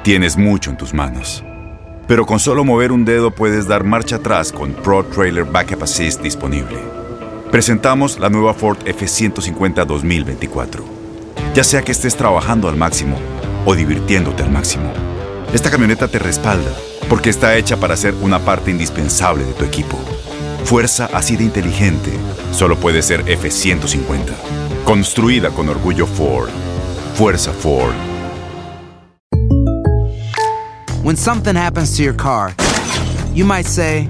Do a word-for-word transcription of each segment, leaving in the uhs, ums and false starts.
Tienes mucho en tus manos. Pero con solo mover un dedo puedes dar marcha atrás con Pro Trailer Backup Assist disponible. Presentamos la nueva Ford F ciento cincuenta dos mil veinticuatro. Ya sea que estés trabajando al máximo o divirtiéndote al máximo, esta camioneta te respalda porque está hecha para ser una parte indispensable de tu equipo. Fuerza así de inteligente solo puede ser F ciento cincuenta. Construida con orgullo Ford. Fuerza Ford. When something happens to your car, you might say,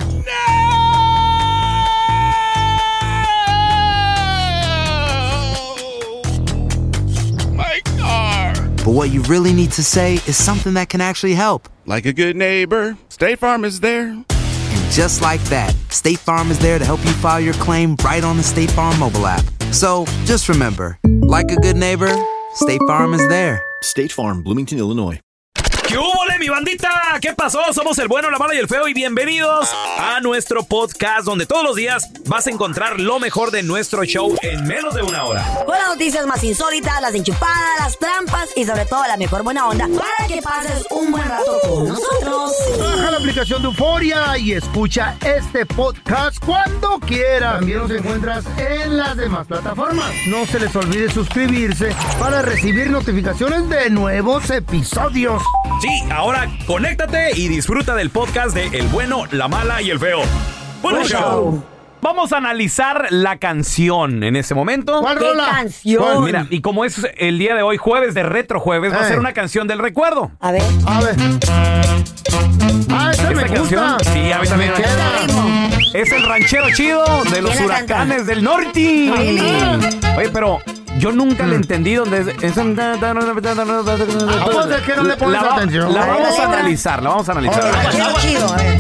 My car! but what you really need to say is something that can actually help. Like a good neighbor, State Farm is there. And just like that, State Farm is there to help you file your claim right on the State Farm mobile app. So just remember, like a good neighbor, State Farm is there. State Farm, Bloomington, Illinois. ¿Qué hubo, mi bandita? ¿Qué pasó? Somos el bueno, la mala y el feo y bienvenidos a nuestro podcast donde todos los días vas a encontrar lo mejor de nuestro show en menos de una hora. Con las noticias más insólitas, las enchupadas, las trampas y sobre todo la mejor buena onda para que pases un buen rato con nosotros. Baja la aplicación de Euforia y escucha este podcast cuando quieras. También nos encuentras en las demás plataformas. No se les olvide suscribirse para recibir notificaciones de nuevos episodios. Sí, ahora conéctate y disfruta del podcast de El Bueno, la Mala y el Feo. ¡Buen Buen show! show. Vamos a analizar la canción en ese momento. ¿Cuál ¿Qué rola? canción? ¿Cuál? Mira, y como es el día de hoy, jueves de Retro Jueves, va a Eh. ser una canción del recuerdo. A ver. A ver. Ah, esa me Esta canción, gusta. sí, a mí también. Me queda. Ritmo. Es el ranchero chido de los ¿Quién la huracanes canta? del norte. Really? Oye, pero yo nunca Mm. le entendí dónde es. es- ¿Cómo es que no le pones la, va- atención? La A ver, vamos la a letra. analizar, la vamos a analizar. Órale. Ranchero chido, a ver.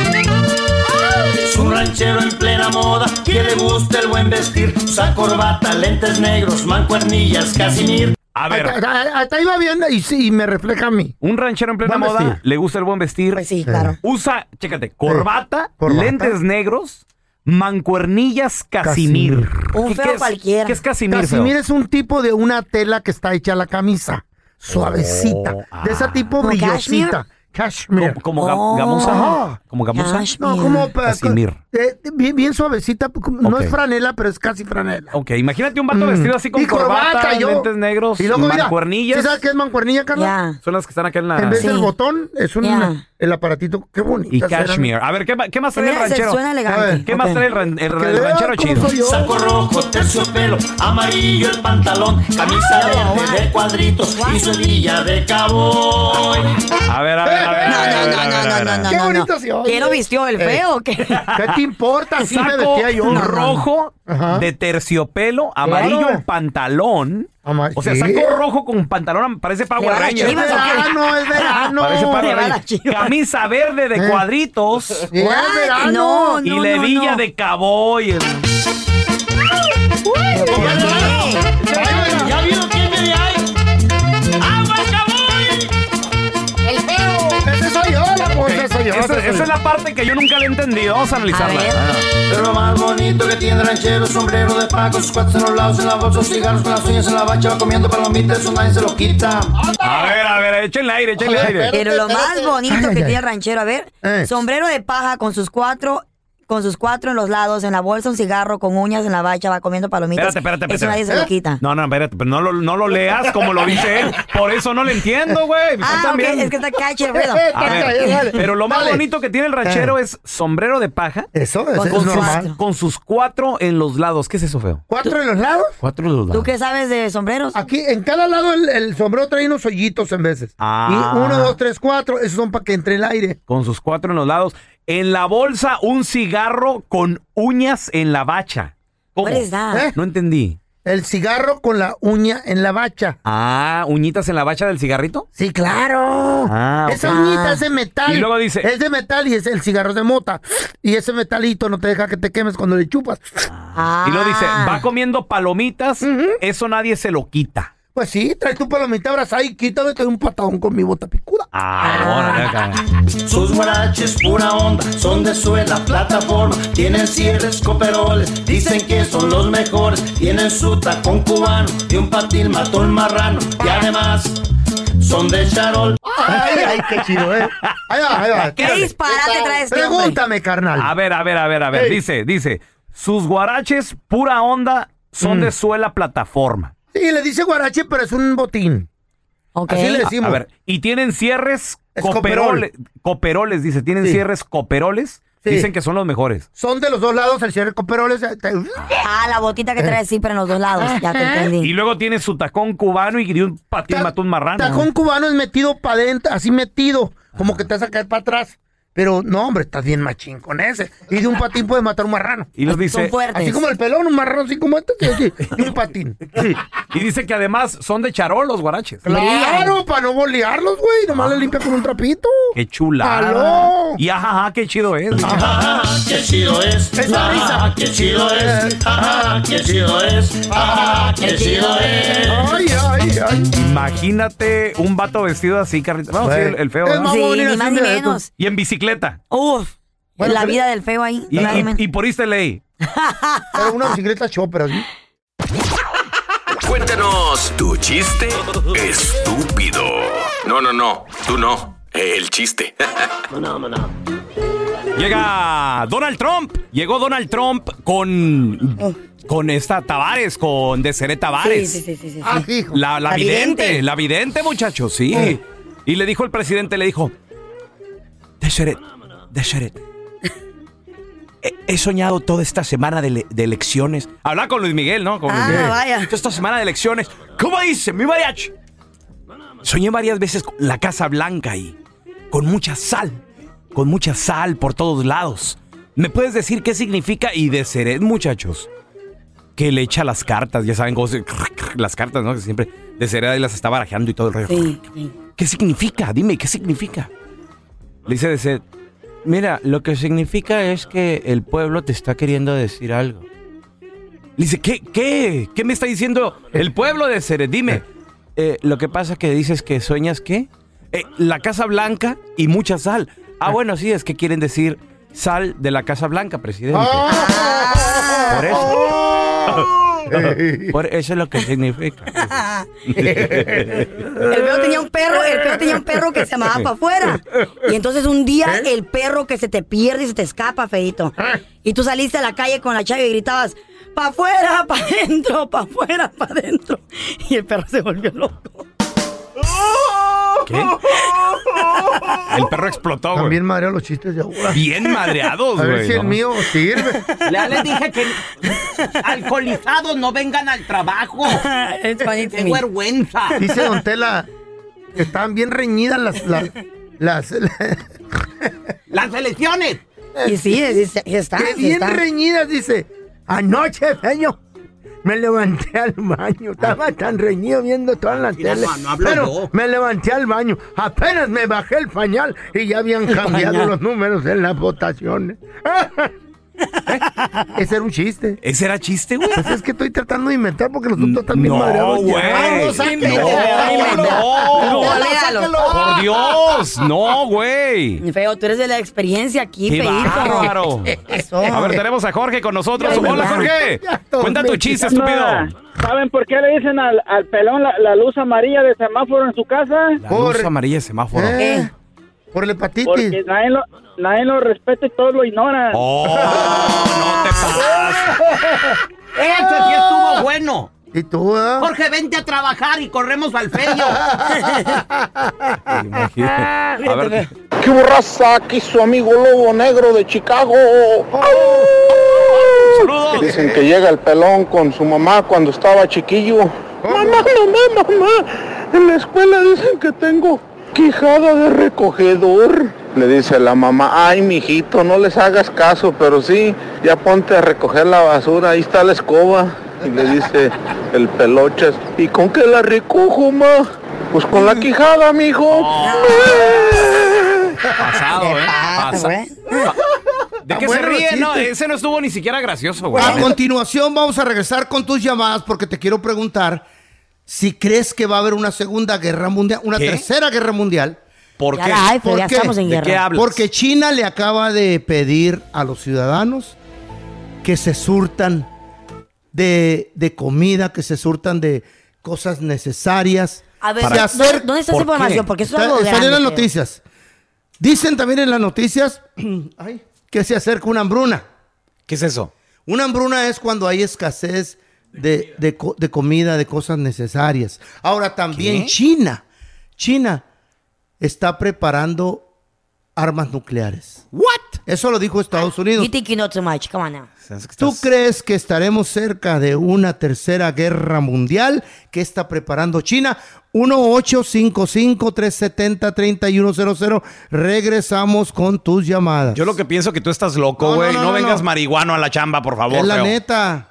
Es un ranchero en plena moda, que le gusta el buen vestir. Usa corbata, lentes negros, mancuernillas, casimir. A Hasta, ver, hasta- hasta ahí va bien y, sí, y me refleja a mí. un ranchero en plena Buen moda, vestir. le gusta el buen vestir. Pues sí, claro. Usa, chécate, corbata, corbata. lentes negros, mancuernillas, casimir. Un ¿Qué- feo qué es- cualquiera. ¿Qué es casimir, Casimir feo? es un tipo de una tela que está hecha a la camisa. Suavecita. Oh, de ese tipo ¿Como brillosita. Cashmere. Como, como ga- Oh. gamuza. Ajá. Como gamuza. Cashmere. No, como pa- Casimir. eh, bien, bien suavecita. como- No Ok. es franela, pero es casi franela. Ok, imagínate un vato Mm. vestido así con Y corbata, yo. lentes negros, Y luego, mira, mancuernillas. ¿sí sabes qué es mancuernilla, Carla? Ya. Son las que están acá en la... En vez Sí. del botón, es un Ya. el aparatito. Qué bonito. Y cashmere. A ver, ¿qué, ma- qué más trae el Mira, se ranchero? suena A ver, elegante. ¿Qué más Ok. trae el, ran- el- el Que vea ranchero cómo chido? soy yo. Saco rojo, terciopelo, amarillo el pantalón, camisa verde de cuadritos y su hebilla de cowboy. A ver, a ver, a ver. No, a ver, a no, ver, no, a ver, no, a ver. no, no, Qué no, no. bonito se oye. ¿Quién lo vistió? ¿El feo o qué? ¿Qué te importa? Así me Saco vestía yo. rojo Ajá. de terciopelo, amarillo Claro. el pantalón. Ama- O sea, sí. saco rojo con pantalón, parece Power Le va la Ranger. Es Chivas, ¿o qué? verano, es verano. Parece Power Le va la Ranger. Chivas. Camisa verde de Eh. cuadritos Sí, es What? verano. No, y no, levilla no. de cowboy. el- ¿Ya vieron quién viene ahí? ¡Agua, cowboy! El feo. Ese soy yo, la cosa, ese soy yo. Esa, ese soy esa yo. es la parte que yo nunca le he entendido. Vamos a analizarla. A ver. Ah. Pero lo más bonito que tiene el ranchero, sombrero de paco, sus cuates en los lados, en la bolsa, cigarros con las uñas en la bacha, va comiendo palomitas, eso nadie se lo quita. A ver, a ver, échenle aire, échenle A ver, aire. Pero lo más bonito Ay, que ay, tiene ay. el ranchero, a ver, Eh. sombrero de paja con sus cuatro, con sus cuatro en los lados, en la bolsa un cigarro, con uñas en la bacha, va comiendo palomitas. Espérate, espérate, Eso espérate. nadie se lo quita. No, no, espérate, pero no lo, no lo leas como lo dice él. Por eso no le entiendo, güey. Tú Ah, ok, también. es que está catchy el ruido. A ver, Dale. pero lo más Dale. bonito que tiene el ranchero es sombrero de paja Eso, eso Con es sus normal. cuatro. con sus cuatro en los lados. ¿Qué es eso, feo? ¿Cuatro en los lados? Cuatro en los lados. ¿Tú qué sabes de sombreros? Aquí, en cada lado el, el sombrero trae unos hoyitos en veces. Ah. Y uno, dos, tres, cuatro, esos son para que entre el aire. Con sus cuatro en los lados. En la bolsa, un cigarro con uñas en la bacha. ¿Cómo? What is that? ¿Eh? No entendí. El cigarro con la uña en la bacha. Ah, uñitas en la bacha del cigarrito. Sí, claro. Ah, ok. Esa uñita es de metal. Y luego dice- Es de metal y es el cigarro es de mota. Y ese metalito no te deja que te quemes cuando le chupas. Ah. Y luego dice, va comiendo palomitas, eso nadie se lo quita. Pues sí, trae tu palomita abrazada y quítame, te doy un patadón con mi bota picuda. Ah, órale, acá. Sus guaraches, pura onda, son de suela, plataforma, tienen cierres, coperoles, dicen que son los mejores, tienen su tacón cubano y un patín matón marrano, y además son de charol. Ay, ay, qué chido, ¿eh? Ahí va, ahí va. ¿Qué disparate traes este hombre? Pregúntame, carnal. A ver, a ver, a ver, a ver. Ey. Dice, dice, sus guaraches pura onda son Mm. de suela plataforma. Sí, le dice guarache, pero es un botín. Ok. Así le A, decimos. a ver, y tienen cierres Es coperoles. Coperoles, dice, tienen Sí. cierres coperoles. Sí. Dicen que son los mejores. Son de los dos lados, el cierre coperoles. eh, te- Ah, la botita que trae siempre en los dos lados. Ya te Y entendí. luego tiene su tacón cubano y de un patín Ta- mató un marrano. Tajón cubano es metido para adentro, así metido, como que te vas a caer para atrás. Pero no, hombre, estás bien machín con ese. Y de un patín puedes matar un marrano. Y los Son dice, fuertes. Así como el pelón, un marrano así como este, sí, sí, y un patín. Sí. y dice que además son de charol los guaraches. Claro, para no bolearlos, güey. Nomás le limpia con un trapito. Qué chula. ¡Aló! Y ajá, qué chido es. Ah, qué chido es. Esa risa. Ah, qué chido es. Ah, qué chido es. Ah, qué chido es. Ay, ay, ay. Imagínate un vato vestido así, Carlita. Vamos, sí, Güey. el, el feo. Es ¿no? más Sí, bonito ni así más ni de esto. menos. Y en bicicleta. Uf. Bueno, la pero- vida del feo ahí. Y, Nada y- menos. y por esta ley. Pero una bicicleta chopper así. Cuéntanos tu chiste estúpido. No, no, no, tú no. El chiste. Llega Donald Trump. Llegó Donald Trump con. Con esta Tavares, con Deseret Tavares. Sí, sí, sí, sí, sí. Ah, hijo. La, la La vidente, vidente. la vidente, muchachos, sí. Y le dijo el presidente, le dijo, Deseret, Deseret, he, he soñado toda esta semana de, le- de elecciones. Habla con Luis Miguel, ¿no? Con Luis Ah, Miguel. vaya. Toda esta semana de elecciones. ¿Cómo dice mi mariachi? Soñé varias veces con la Casa Blanca y con mucha sal, con mucha sal por todos lados. ¿Me puedes decir qué significa? Y Deseret, muchachos, que le echa las cartas, ya saben cómo se... Las cartas, ¿no? Que siempre Deseret las está barajeando y todo el rollo. Sí, sí. ¿Qué significa? Dime, ¿qué significa? Le dice Deseret, mira, lo que significa es que el pueblo te está queriendo decir algo. Le dice, ¿qué? ¿Qué? ¿Qué me está diciendo el pueblo de Deseret? Dime. Eh, lo que pasa que dices que sueñas, ¿qué? Eh, la Casa Blanca y mucha sal. Ah, bueno, sí, es que quieren decir sal de la Casa Blanca, presidente. Por eso. Por eso es lo que significa. El feo tenía un perro, el feo tenía un perro que se llamaba para afuera. Y entonces un día el perro que se te pierde y se te escapa, feito. Y tú saliste a la calle con la chava y gritabas, pa' afuera, pa' adentro, pa' afuera, pa' adentro. Y el perro se volvió loco. ¿Qué? El perro explotó, güey. También madreados los chistes de ahora. Bien madreados, A güey. ver si el ¿no? mío sirve. Ya les dije que alcoholizados no vengan al trabajo. It's funny to ¡Qué me. vergüenza! Dice Don Tela que estaban bien reñidas las... las, las ¡Las elecciones! Y sí, sí, sí, está, que sí bien está. reñidas, dice. Anoche, señor, me levanté al baño. Estaba tan reñido viendo toda la Mira, tele. no, no hablo pero yo. me levanté al baño. Apenas me bajé el pañal y ya habían cambiado pañal. los números en las votaciones. Ese era un chiste. ¿Ese era chiste, güey? Pues es que estoy tratando de inventar porque los otros están bien No, madreados. ya. güey. Ay, no, sáquenlo. No, Ay, no. No, léalo. ¡Por Dios! ¡No, güey! Feo, tú eres de la experiencia aquí, ¡Qué feito. bárbaro! Eso. A ver, tenemos a Jorge con nosotros. Ya, ¡Hola, ya. Jorge! Ya, todo Cuenta tu bien. chiste, estúpido. ¿Saben por qué le dicen al, al pelón la, la luz amarilla de semáforo en su casa? La luz Corre. amarilla de semáforo. Eh, por la hepatitis. Porque nadie lo, nadie lo respeta y todos lo ignoran. ¡Oh! ¡No te pases! ¡Ese sí estuvo bueno! ¿Y tú, eh? Jorge, vente a trabajar y corremos al ferio. Imagínate. A ver, ¡Qué borraza! Aquí su amigo Lobo Negro de Chicago. saludos. Dicen que llega el pelón con su mamá cuando estaba chiquillo. Mamá, mamá, mamá. En la escuela dicen que tengo quijada de recogedor. Le dice la mamá, ay, mijito, no les hagas caso, pero sí, ya ponte a recoger la basura, ahí está la escoba. Y le dice el pelochas, ¿y con qué la recojo, ma? Pues con la quijada, mijo. Pasado, ¿eh? Ah, Pasa- güey. ¿De qué Está se bueno ríe? el No, chiste. ese no estuvo ni siquiera gracioso, güey. A continuación vamos a regresar con tus llamadas porque te quiero preguntar si crees que va a haber una segunda guerra mundial, una ¿Qué? tercera guerra mundial. ¿Por Ya qué? la hay, pero ¿Por ya qué? estamos en ¿De guerra. qué hablas? Porque China le acaba de pedir a los ciudadanos que se surtan de, de comida, que se surtan de cosas necesarias, A ver, se acerca- ¿dónde está esa ¿Por información? qué? Porque eso es Está- algo Salió grande. en las creo. noticias. Dicen también en las noticias ay, que se acerca una hambruna. ¿Qué es eso? Una hambruna es cuando hay escasez de, de, co- de comida, de cosas necesarias. Ahora también ¿Qué? China. China está preparando armas nucleares. ¿What? Eso lo dijo Estados Unidos. You think you know too much. Come on now. ¿Tú crees que estaremos cerca de una tercera guerra mundial? ¿Qué está preparando China? uno ocho cinco cinco, tres siete cero, tres uno cero cero. Regresamos con tus llamadas. Yo lo que pienso que tú estás loco, No, no, güey. no, No, no, vengas no. marihuano a la chamba, por favor. Es la feo. neta.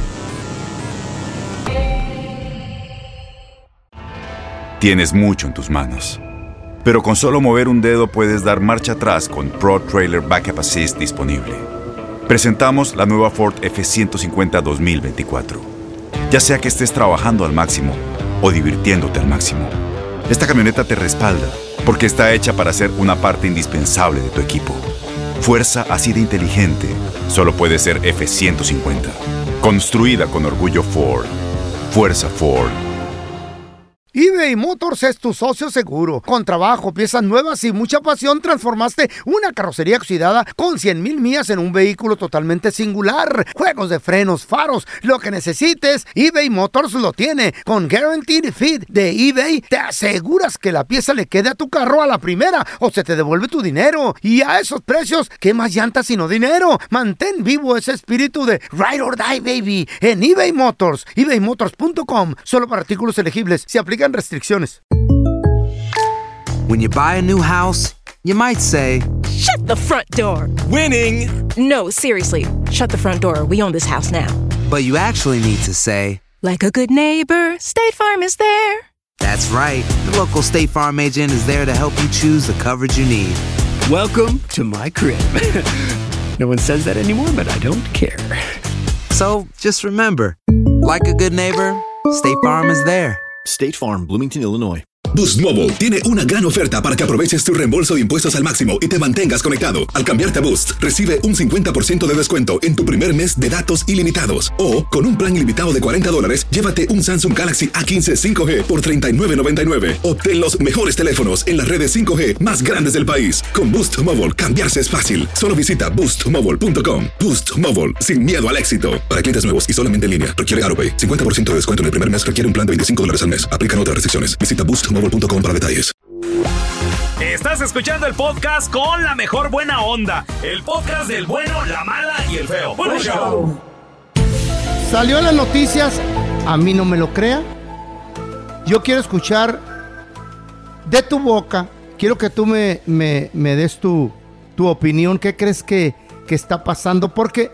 Tienes mucho en tus manos, pero con solo mover un dedo puedes dar marcha atrás con Pro Trailer Backup Assist disponible. Presentamos la nueva Ford F ciento cincuenta dos mil veinticuatro. Ya sea que estés trabajando al máximo o divirtiéndote al máximo, esta camioneta te respalda porque está hecha para ser una parte indispensable de tu equipo. Fuerza así de inteligente solo puede ser F ciento cincuenta. Construida con orgullo Ford. Fuerza Ford. eBay Motors es tu socio seguro. Con trabajo, piezas nuevas y mucha pasión, transformaste una carrocería oxidada con cien mil millas en un vehículo totalmente singular. Juegos de frenos, faros, lo que necesites, eBay Motors lo tiene. Con Guaranteed Fit de eBay, te aseguras que la pieza le quede a tu carro a la primera o se te devuelve tu dinero. Y a esos precios, ¿qué más llantas sino dinero? Mantén vivo ese espíritu de Ride or Die, baby, en eBay Motors. ebay motors punto com. Solo para artículos elegibles. Se aplican restricciones. When you buy a new house, you might say, Shut the front door. Winning. No, seriously. Shut the front door. We own this house now. but you actually need to say, Like a good neighbor, State Farm is there. that's right. The local State Farm agent is there to help you choose the coverage you need. Welcome to my crib. No one says that anymore, but I don't care. So just remember, like a good neighbor, State Farm is there. State Farm, Bloomington, Illinois. Boost Mobile tiene una gran oferta para que aproveches tu reembolso de impuestos al máximo y te mantengas conectado. Al cambiarte a Boost, recibe un cincuenta por ciento de descuento en tu primer mes de datos ilimitados. O, con un plan ilimitado de cuarenta dólares, llévate un Samsung Galaxy A quince cinco G por treinta y nueve noventa y nueve. Obtén los mejores teléfonos en las redes cinco G más grandes del país. Con Boost Mobile, cambiarse es fácil. Solo visita boost mobile punto com. Boost Mobile, sin miedo al éxito. Para clientes nuevos y solamente en línea, requiere AutoPay. cincuenta por ciento de descuento en el primer mes requiere un plan de veinticinco dólares al mes. Aplican otras restricciones. Visita boost mobile punto com para detalles. Estás escuchando el podcast con la mejor buena onda. El podcast del bueno, la mala y el feo. Buen show. Salió en las noticias, a mí no me lo crea. Yo quiero escuchar de tu boca, quiero que tú me, me, me des tu, tu opinión. ¿Qué crees que, que está pasando? Porque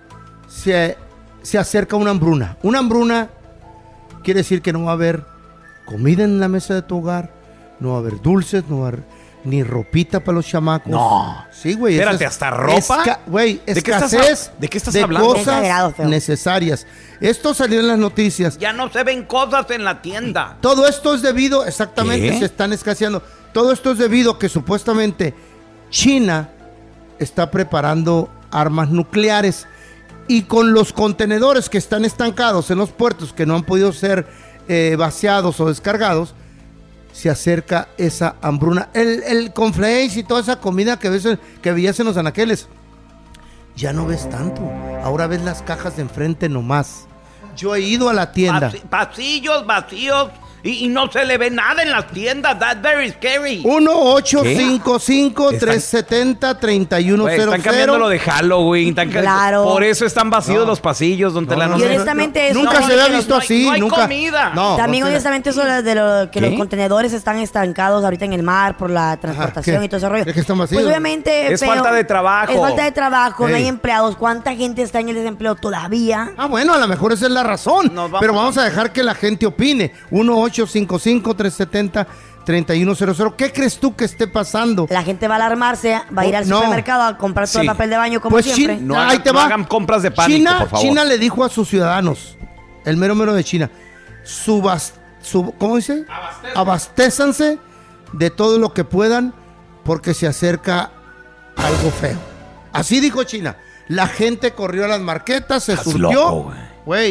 se, se acerca una hambruna. Una hambruna quiere decir que no va a haber comida en la mesa de tu hogar, no va a haber dulces, no va a haber ni ropita para los chamacos. No. Sí, güey. Espérate, ¿hasta ropa? Güey, ¿De qué estás escasez hab- de qué estás de hablando? cosas necesarias. Esto salió en las noticias. Ya no se ven cosas en la tienda. Todo esto es debido, exactamente, ¿Qué? se están escaseando. Todo esto es debido a que supuestamente China está preparando armas nucleares y con los contenedores que están estancados en los puertos que no han podido ser eh, vaciados o descargados, se acerca esa hambruna. El, el cornflakes y toda esa comida que, ves, que veías en los anaqueles, ya no ves tanto. Ahora ves las cajas de enfrente nomás. Yo he ido a la tienda. Pas- pasillos vacíos y, y no se le ve nada en las tiendas. That's very scary. uno ocho cinco cinco, tres siete cero, tres uno Güey, cero están cambiando lo cero. de Halloween. Están ca- Claro. Por eso están vacíos No. los pasillos donde No, la no, Y honestamente eso- nunca no, se había no, visto no hay- así, no hay nunca. comida. No, También no te- honestamente eso de lo, que ¿Qué? los contenedores están estancados ahorita en el mar por la transportación ¿qué? y todo ese rollo. ¿Es que están vacíos? Pues obviamente Es falta de trabajo. Es falta de trabajo, no hay Ey. empleados. ¿Cuánta gente está en el desempleo todavía? Ah, bueno, a lo mejor esa es la razón. vamos Pero vamos a dejar que la gente opine. uno ocho cinco cinco, tres siete cero, tres uno cero cero. ¿Qué crees tú que esté pasando? La gente va a alarmarse, va a ir al No. supermercado a comprar todo Sí. el papel de baño como Pues siempre. China- No hagan- Ahí te no va. hagan compras de pánico, China, por favor. China le dijo a sus ciudadanos, el mero mero de China, subas, sub- ¿cómo dice? Abastézanse de todo lo que puedan porque se acerca algo feo. Así dijo China. La gente corrió a las marquetas, se Estás surtió. loco, güey. Güey,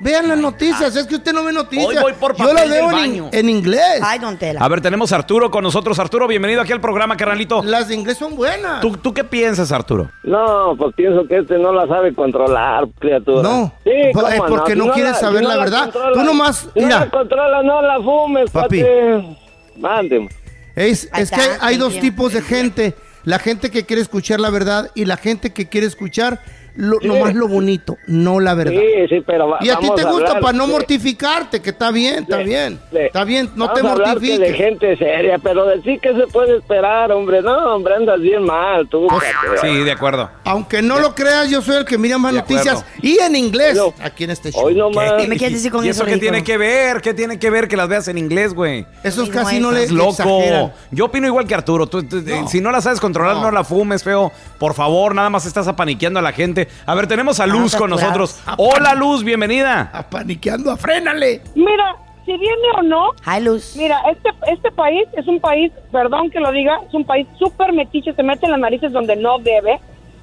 Vean las noticias, es que usted no ve noticias. Hoy voy por Yo papel las veo del en, baño. en inglés. Ay, don Tela. A ver, tenemos a Arturo con nosotros. Arturo, bienvenido aquí al programa, carnalito. Las de inglés son buenas. ¿Tú, ¿Tú qué piensas, Arturo? No, pues pienso que este no la sabe controlar, criatura. No, sí, pues, cómo es porque Si no quieres la- saber si la no verdad. controla- Tú nomás, si mira. no la controla, no la fumes, Papi. papi. Mande. Es, Ahí es que está, hay thank dos you. tipos de gente. La gente que quiere escuchar la verdad y la gente que quiere escuchar lo, Sí. nomás lo bonito, no la verdad. Sí, sí, pero va- Y a ti vamos te a gusta hablar para no de- mortificarte, que está bien, está de- bien. de- Está bien, no vamos te a hablarte de mortifiques. gente seria, pero de sí que se puede esperar, hombre. No, hombre, andas bien mal, tú. Sí, de acuerdo. Aunque no lo creas, yo soy el que mira más De noticias acuerdo. y en inglés aquí en este show. Hoy no más. ¿Qué me quieres decir con ¿Y eso, eso qué ridículo? tiene que ver? ¿Qué tiene que ver que las veas en inglés, güey? Esos Digo casi eso. no le Es loco. exageran. Yo opino igual que Arturo. Tú- tú- No. Si no la sabes controlar, no. No. la fumes, feo. Por favor, nada más estás apaniqueando a la gente. A ver, tenemos a Luz con nosotros. Hola, Luz, bienvenida. Apaniqueando, afrénale. Mira, si viene o no, Hi, Luz. mira, este este país es un país, perdón que lo diga, es un país súper metiche, se mete en las narices donde no debe,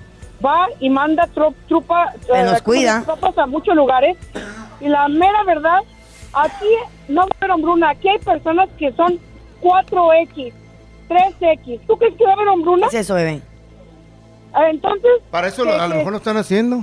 va y manda tro, trupa, Se nos cuida. tropas a muchos lugares, y la mera verdad, aquí no va a haber hambruna, aquí hay personas que son cuatro equis, tres equis, ¿tú crees que va a haber hambruna? ¿Qué es eso, bebé? Ah, Entonces... Para eso que- a lo mejor lo están haciendo.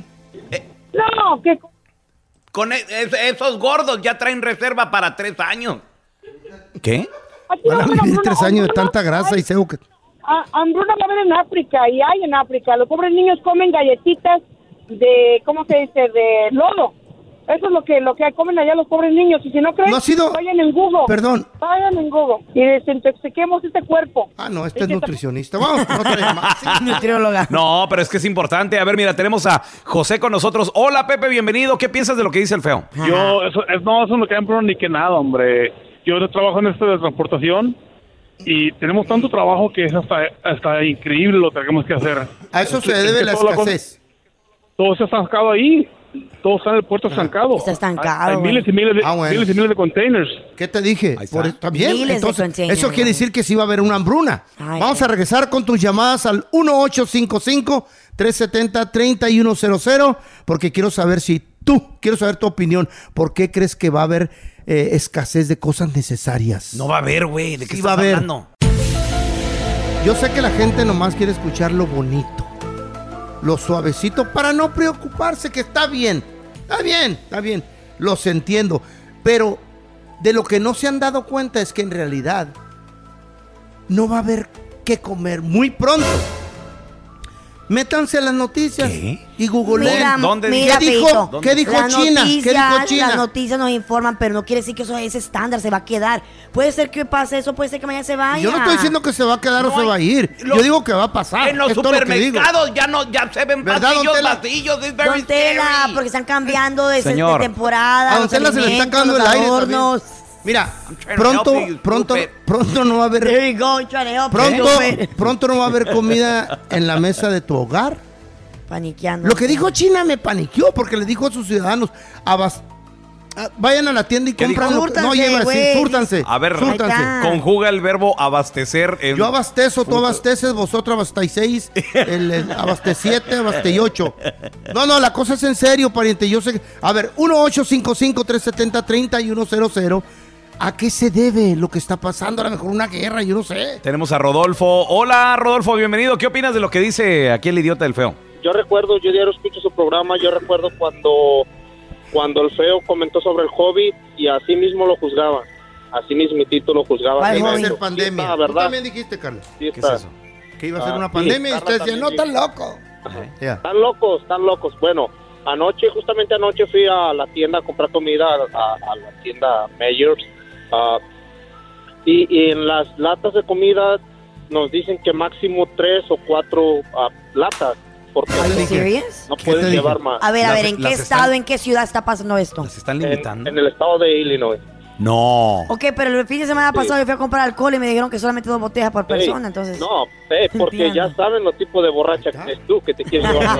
No, que... Con e- es- esos gordos ya traen reserva para tres años. ¿Qué? aquí no Van va a haber vivir hambruna, tres años de hambruna tanta grasa hay- y sebo que... Ah, hambruna va a haber en África y hay en África. Los pobres niños comen galletitas de, ¿cómo se dice? De lodo. Eso es lo que lo que comen allá los pobres niños. Y si no creen, No ha sido- vayan en Google. Perdón. Vayan en Google y desintoxiquemos este cuerpo. Ah, no, este es nutricionista. Vamos con otra llamada. Sí. Nutrióloga. No, pero es que es importante. A ver, mira, tenemos a José con nosotros. Hola, Pepe, bienvenido. ¿Qué piensas de lo que dice el feo? Yo, eso, es, no, eso no queda en prueba ni que nada, hombre. Yo trabajo en esto de transportación y tenemos tanto trabajo que es hasta, hasta increíble lo que tenemos que hacer. A eso se Es que- debe es la que toda cosa- escasez. todo se ha estancado ahí. Todo está en el puerto estancado. Está estancado, Hay, hay güey. miles y miles de, Ah, bueno. miles y miles de containers. ¿Qué te dije? está. Por, está bien. Miles de Entonces, containers, eso quiere decir que sí va a haber una hambruna. Ay, Vamos qué- a regresar con tus llamadas al uno ocho cinco cinco, tres siete cero, tres uno cero cero porque quiero saber si tú, quiero saber tu opinión. ¿Por qué crees que va a haber eh, escasez de cosas necesarias? No va a haber, güey. ¿De qué Sí estás va a haber. hablando? Yo sé que la gente nomás quiere escuchar lo bonito, lo suavecito, para no preocuparse, que está bien, está bien, está bien, los entiendo, pero de lo que no se han dado cuenta es que en realidad no va a haber qué comer muy pronto. Métanse a las noticias y googleen. Mira, ¿Dónde? mira, ¿Qué dijo? Feito, ¿Qué dijo las China? ¿Qué noticias- dijo China? Las noticias nos informan, pero no quiere decir que eso es estándar, se va a quedar. Puede ser que pase eso, puede ser que mañana se vaya. Yo no estoy diciendo que se va a quedar o No se hay- va a ir. lo- Yo digo que va a pasar. En los es todo lo que digo. supermercados ya no ya se ven ¿Verdad, don pasillos Tela? vacíos. It's very Don Tela, scary. porque están cambiando de, de Señor. temporada. A don los Tela se le está alimentos, acabando el los aire adornos. Mira, trying to pronto, help you, pronto, stupid. pronto no va a haber, There you go, trying to help pronto, you. pronto no va a haber comida en la mesa de tu hogar. Paniqueando. Lo que dijo China me paniqueó porque le dijo a sus ciudadanos, abas- ah, vayan a la tienda y ¿Qué compran dijo? lo que... No, Súrtanse, lleva así, güey. súrtanse. A ver, súrtanse. Ahí está. conjuga el verbo abastecer. En... Yo abastezo, tú abasteces, vosotros abastecéis, el, el abasteciete, abasteyocho. No, no, la cosa es en serio, pariente. Yo sé. A ver, uno ocho cinco cinco, tres siete cero, tres uno cero cero. ¿A qué se debe lo que está pasando? A lo mejor una guerra, yo no sé. Tenemos a Rodolfo. Hola, Rodolfo, bienvenido. ¿Qué opinas de lo que dice aquí el idiota del feo? Yo recuerdo, yo diario escucho su programa, yo recuerdo cuando, cuando el feo comentó sobre el Hobbit y así mismo lo juzgaba. Así mismitito lo juzgaba. Que iba a Sí, ser sí pandemia. está, Tú ¿verdad? también dijiste, Carlos. Sí está. Que iba a ser Ah, una sí, pandemia y Carla ustedes decían, no, también tan loco. Ya. Están locos, están locos. Bueno, anoche, justamente anoche fui a la tienda a comprar comida, a, a la tienda Mayors. ah, y, y en las latas de comida nos dicen que máximo tres o cuatro ah, latas. Porque Are you serious? no ¿Qué pueden te dije? llevar más. A ver, a Las- ver, ¿en qué las estado, están- en qué ciudad está pasando esto? ¿Se están En, limitando? en el estado de Illinois. No. Ok, pero el fin de semana pasado yo fui a comprar alcohol y me dijeron que solamente dos botellas por persona, Ey, entonces... No, eh, porque Entiendo. ya saben los tipos de borracha que eres tú, que te quieres llevar.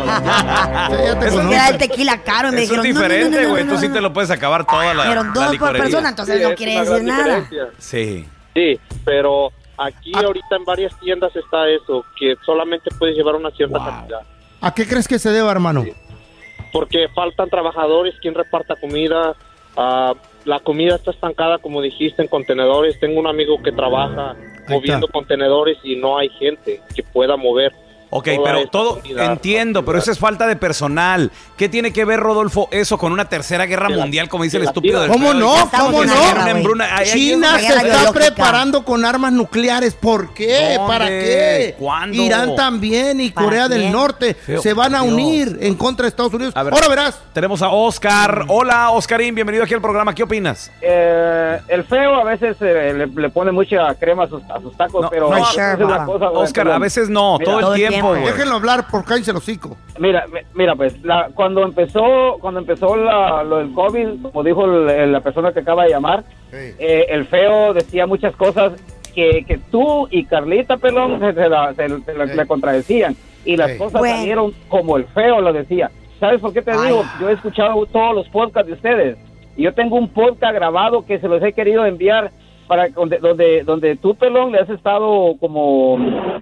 Ya te Eso conozco. era el tequila caro y me Eso es dijeron... no, no, no, diferente, no, güey. no, Tú no, sí no. te lo puedes acabar toda la, Dijeron la dos por licorería. persona, entonces Sí, no es quiere una decir gran nada. diferencia. Sí. Sí, pero aquí ahorita en varias tiendas está eso, que solamente puedes llevar una cierta cantidad. ¿A qué crees que se deba, hermano? porque faltan trabajadores, quien reparta comida, uh, la comida está estancada, como dijiste, en contenedores. Tengo un amigo que trabaja moviendo contenedores y no hay gente que pueda mover. Ok, pero todo, entiendo, pero eso es falta de personal. ¿Qué tiene que ver, Rodolfo, eso con una tercera guerra mundial, como dice el estúpido del ¿Cómo feo? no? ¿Cómo no? Hambruna. Ay, China ay, se ay, está ay, preparando con armas nucleares. ¿Por qué? ¿Dónde? ¿Para qué? ¿Cuándo? Irán también y ¿Para Corea del quién? Norte Feo, se van a Dios. unir en contra de Estados Unidos. A ver, Ahora verás. Tenemos a Oscar. Hola, Oscarín, bienvenido aquí al programa. ¿Qué opinas? Eh, el feo a veces eh, le, le pone mucha crema a sus, a sus tacos, No, pero no, es sure, una papá. cosa, güey, Oscar, perdón. a veces no, Mira, todo el tiempo, güey. Déjenlo hablar por cállense el hocico. Mira, mi- mira, pues, la, cuando empezó, cuando empezó la, lo del COVID, como dijo el- la persona que acaba de llamar, eh, el feo decía muchas cosas que, que tú y Carlita Pelón se, se la, se- se la- le contradecían, y las Sí. cosas Bueno. salieron como el feo lo decía. ¿Sabes por qué te digo? Yo he escuchado todos los podcasts de ustedes, y yo tengo un podcast grabado que se los he querido enviar para donde donde, donde tú, Pelón, le has estado como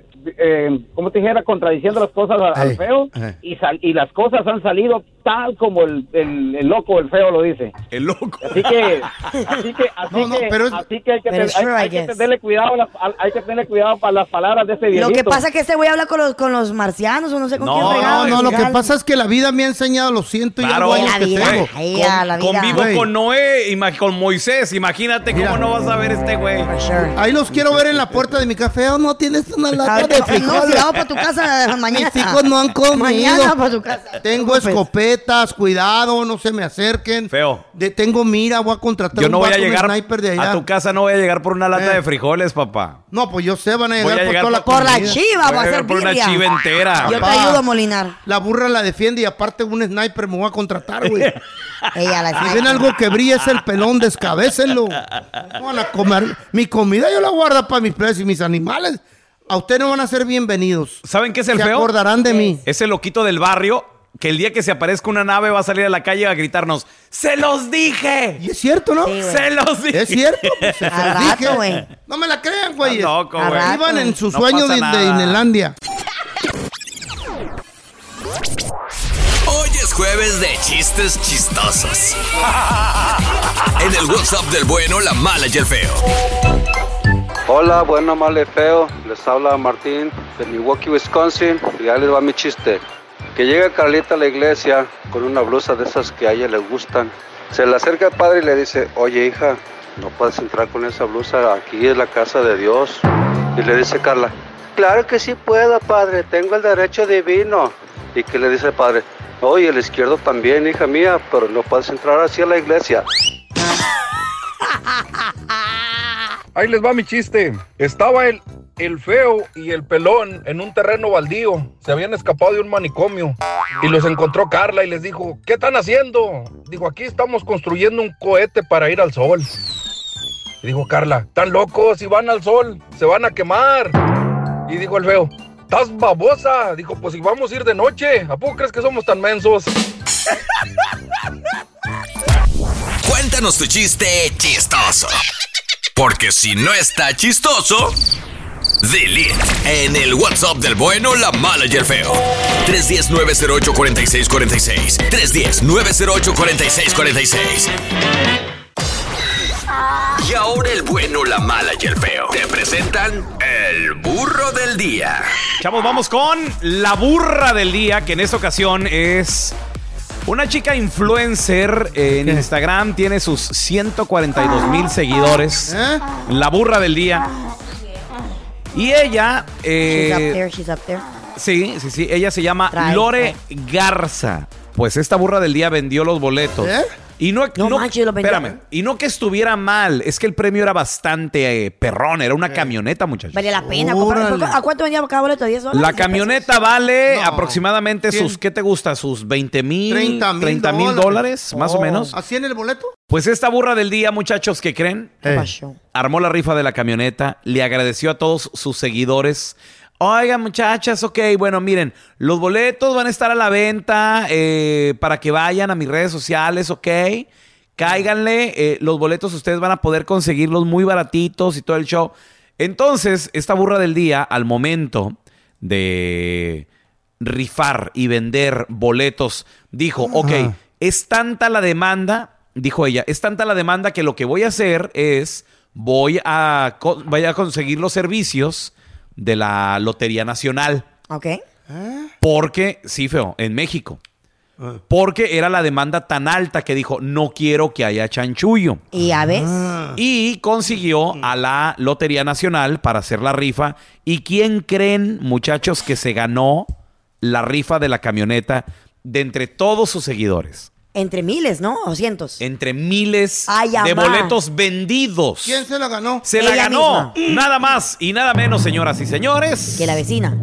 eh, como te dijera, contradiciendo las cosas a- al Ey, feo, ey. y sal- y las cosas han salido tal como el, el, el loco, el feo lo dice. El loco. Así que, así que, así No, no, que, pero es- así que hay que, Pero ten- hay- sure, hay I que guess. tenerle cuidado, a las- a- hay que tenerle cuidado para las palabras de ese viejito. Lo que pasa es que este güey habla con los, con los marcianos o no sé con No, quién No, fregado. no, lo que legal. pasa es que la vida me ha enseñado los ciento y Claro, algo años La que vida, tengo. ay, a la vida. Convivo Güey. con Noé, ima- con Moisés. Imagínate Mira. cómo no vas a ver este güey. For sure. Ahí los quiero ver en la puerta de mi café. Oh, no tienes una lata Ahorita- de no, si frijoles. vamos para tu casa mañana. Mis hijos no han comido. Mañana para tu casa. Tengo escopetas, cuidado, no se me acerquen. Feo. De, tengo mira, voy a contratar Yo un no voy a vato, un llegar sniper de allá. a tu casa, no voy a llegar por una lata Eh. de frijoles, papá. No, pues yo sé, van a Voy llegar a por llegar toda la Por la comida. chiva, Voy va a a ser llegar por una birria. chiva entera. Yo te Papá. ayudo a molinar. La burra la defiende y aparte un sniper me voy a contratar, güey. Ella la Si ven algo que brilla es el pelón, descabécenlo. No van a comer. Mi comida yo la guardo para mis presas y mis animales. A ustedes no van a ser bienvenidos. ¿Saben qué es el Se feo? acordarán de mí. Es el loquito del barrio que el día que se aparezca una nave va a salir a la calle a gritarnos ¡Se los dije! Y es cierto, ¿no? Sí, güey. ¡Se los dije! Es cierto, pues, se Al los rato, dije. güey. No me la crean, güey. Estás loco, Al güey. rato. Iban en su No sueño pasa de, de nada. Inelandia. Hoy es jueves de chistes chistosos. En el WhatsApp del bueno, la mala y el feo. Hola, bueno, mal y feo. Les habla Martín de Milwaukee, Wisconsin. Y ya les va mi chiste. Que llega Carlita a la iglesia con una blusa de esas que a ella le gustan. Se le acerca el padre y le dice, oye hija, no puedes entrar con esa blusa, aquí es la casa de Dios. Y le dice Carla, claro que sí puedo, padre, tengo el derecho divino. Y que le dice el padre, oye, el izquierdo también, hija mía, pero no puedes entrar así a la iglesia. Ahí les va mi chiste. Estaba el, el feo y el pelón en un terreno baldío. Se habían escapado de un manicomio. Y los encontró Carla y les dijo, ¿qué están haciendo? Dijo, aquí estamos construyendo un cohete para ir al sol. Y dijo Carla, ¿están locos? Si van al sol, se van a quemar. Y dijo el feo, ¿estás babosa? Dijo, pues si vamos a ir de noche, ¿a poco crees que somos tan mensos? Cuéntanos tu chiste chistoso. Porque si no está chistoso, delete en el WhatsApp del bueno, la mala y el feo. tres uno cero, nueve cero ocho, cuatro seis cuatro seis. tres uno cero, nueve cero ocho, cuatro seis cuatro seis. Y ahora el bueno, la mala y el feo te presentan el burro del día. Chavos, vamos con la burra del día, que en esta ocasión es una chica influencer en Instagram. Tiene sus ciento cuarenta y dos mil seguidores. ¿Eh? La burra del día. Y ella... eh, She's up there, she's up there. Sí, sí, sí. Ella se llama Trae, Lore Garza. Pues esta burra del día vendió los boletos. ¿Eh? Y no, No no- manches, lo vendió. espérame, y no que estuviera mal, es que el premio era bastante eh, perrón, era una camioneta, muchachos. Vale la pena. Órale. comprar- ¿A cuánto vendía cada boleto? ¿diez dólares? La ¿diez pesos? camioneta vale No. aproximadamente cien. sus, ¿qué te gusta? Sus veinte mil, treinta mil dólares, más o Oh. menos. ¿Así en el boleto? Pues esta burra del día, muchachos, ¿qué creen? ¿Qué Eh. pasó? Armó la rifa de la camioneta, le agradeció a todos sus seguidores. Oigan, muchachas, ok, bueno, miren, los boletos van a estar a la venta eh, para que vayan a mis redes sociales, ok. Cáiganle, eh, los boletos ustedes van a poder conseguirlos muy baratitos y todo el show. Entonces, esta burra del día, al momento de, rifar y vender boletos. Dijo, ok, es tanta la demanda, dijo ella, es tanta la demanda que lo que voy a hacer es, voy a, voy a conseguir los servicios de la Lotería Nacional. Ok. Porque, sí, feo, en México. Porque era la demanda tan alta que dijo, no quiero que haya chanchullo. ¿Y ya ves? Y consiguió a la Lotería Nacional para hacer la rifa. ¿Y quién creen, muchachos, que se ganó la rifa de la camioneta de entre todos sus seguidores? Entre miles, ¿no? O cientos. Entre miles Ay, de amá. boletos vendidos. ¿Quién se la ganó? Se la Ella ganó. misma. Nada más y nada menos, señoras y señores. Que la vecina.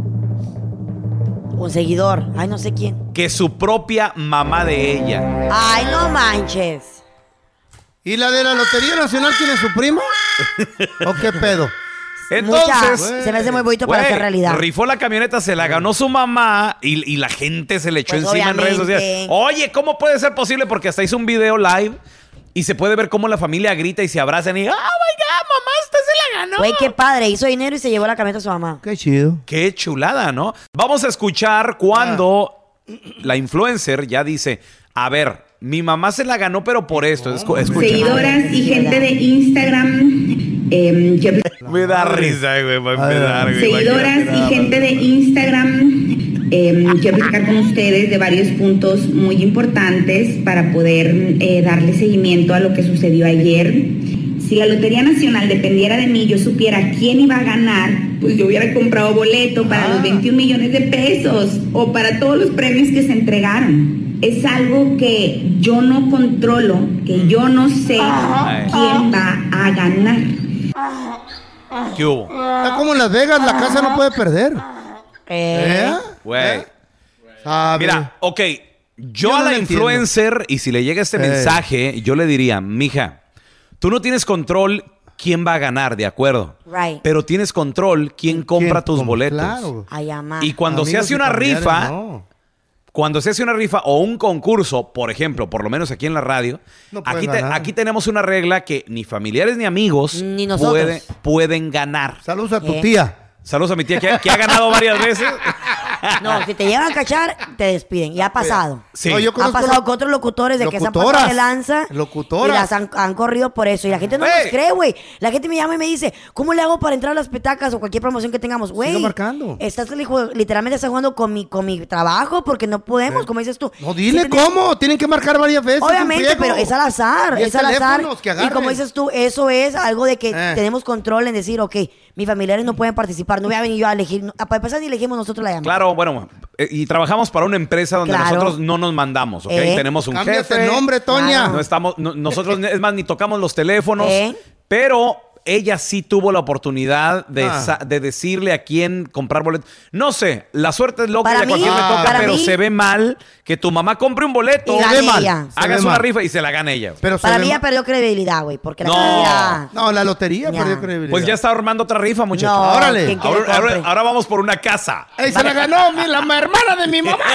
Un seguidor. Ay, no sé quién. Que su propia mamá de ella. Ay, no manches. ¿Y la de la Lotería Nacional quién es su prima? ¿O qué pedo? Entonces, Mucha- se me hace muy bonito para güey, hacer realidad. rifó la camioneta, se la ganó su mamá y, y la gente se le echó Pues encima en redes obviamente. sociales. Oye, ¿cómo puede ser posible? Porque hasta hizo un video live y se puede ver cómo la familia grita y se abrazan y ¡ah, oh my God, mamá, usted se la ganó! Güey, qué padre. Hizo dinero y se llevó la camioneta a su mamá. Qué chido. Qué chulada, ¿no? Vamos a escuchar cuando la influencer ya dice, a ver, mi mamá se la ganó, pero por esto. Escu- escucha. Seguidoras y gente de Instagram. eh, yo- Me da risa, güey. Me da risa. seguidoras y gente de Instagram. eh, quiero platicar con ustedes de varios puntos muy importantes para poder eh, darle seguimiento a lo que sucedió ayer. Si la Lotería Nacional dependiera de mí, yo supiera quién iba a ganar, pues yo hubiera comprado boleto para los veintiún millones de pesos o para todos los premios que se entregaron. Es algo que yo no controlo, que yo no sé quién va a ganar. ¿Qué hubo? Está como en Las Vegas, la casa no puede perder. Eh. Güey. ¿Sabe? Mira, ok, yo, Yo a no la lo entiendo. influencer, y si le llega este Eh. mensaje, yo le diría, mija, tú no tienes control quién va a ganar, de acuerdo. Right. Pero tienes control quién compra tus boletos. Claro. Ay, amá. Y cuando se Amigos hace y una familiares, rifa, no. cuando se hace una rifa o un concurso, por ejemplo, por lo menos aquí en la radio, No pueden aquí, te- ganar. aquí tenemos una regla que ni familiares ni amigos Ni nosotros. puede- pueden ganar. Saludos a tu Eh. tía. Saludos a mi tía que, que ha ganado varias veces. No, si te llegan a cachar, te despiden. Y ha pasado. Sí. No, yo Ha conozco pasado lo- con otros locutores de que se han locutoras. pasado de lanza. Locutoras. Y las han, han corrido por eso. Y la gente no Ey. nos cree, güey. La gente me llama y me dice, ¿cómo le hago para entrar a las petacas o cualquier promoción que tengamos? Güey, Sigue marcando. estás li- literalmente estás jugando con mi, con mi trabajo porque no podemos, como dices tú. No, dile Sí tenemos- cómo. Tienen que marcar varias veces. Obviamente, un friego. pero es al azar, Y es al azar. teléfonos que Y agarren. como dices tú, eso es algo de que Eh. tenemos control en decir, ok, mis familiares no pueden participar, no voy a venir yo a elegir. no- para empezar, ni elegimos nosotros la llamada. Claro, bueno, eh, y trabajamos para una empresa donde Claro. nosotros no nos mandamos, ¿ok? Eh. Tenemos un Cámbiate jefe. el nombre, Toña. No estamos, no- nosotros, es más, ni tocamos los teléfonos, Eh. pero ella sí tuvo la oportunidad de, Ah. sa- de decirle a quién comprar boletos. No sé, la suerte es loca y Para a cualquiera mí- le toca, para pero mí- se ve mal que tu mamá compre un boleto, Y Se gane ve mal. ella. Se hagas ve una mal. rifa y se la gane ella. Pero se Para ve mí ya mal. perdió credibilidad, güey, porque la No. credibilidad... No, la lotería Ya. perdió credibilidad. Pues ya está armando otra rifa, muchachos. No, Órale. ¿quién quiere Ahora, ahora- compre? ahora vamos por una casa. ¡Ey, se la ganó mi, la hermana de mi mamá!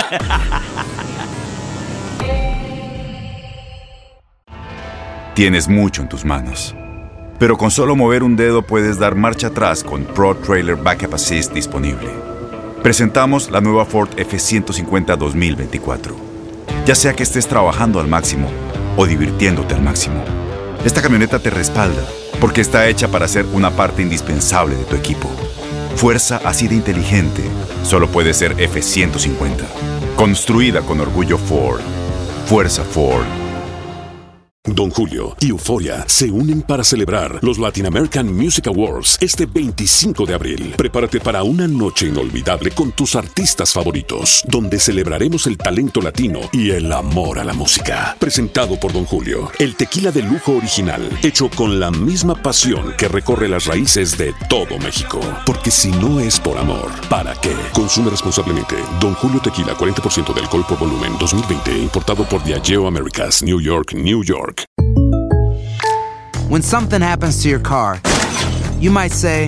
Tienes mucho en tus manos. Pero con solo mover un dedo puedes dar marcha atrás con Pro Trailer Backup Assist disponible. Presentamos la nueva Ford F ciento cincuenta dos mil veinticuatro. Ya sea que estés trabajando al máximo o divirtiéndote al máximo, esta camioneta te respalda porque está hecha para ser una parte indispensable de tu equipo. Fuerza así de inteligente solo puede ser F ciento cincuenta. Construida con orgullo Ford. Fuerza Ford. Don Julio y Euforia se unen para celebrar los Latin American Music Awards este veinticinco de abril. Prepárate para una noche inolvidable con tus artistas favoritos, donde celebraremos el talento latino y el amor a la música. Presentado por Don Julio, el tequila de lujo original, hecho con la misma pasión que recorre las raíces de todo México. Porque si no es por amor, ¿para qué? Consume responsablemente. Don Julio Tequila, cuarenta por ciento de alcohol por volumen, dos mil veinte, importado por Diageo Americas, New York, New York. When something happens to your car, you might say,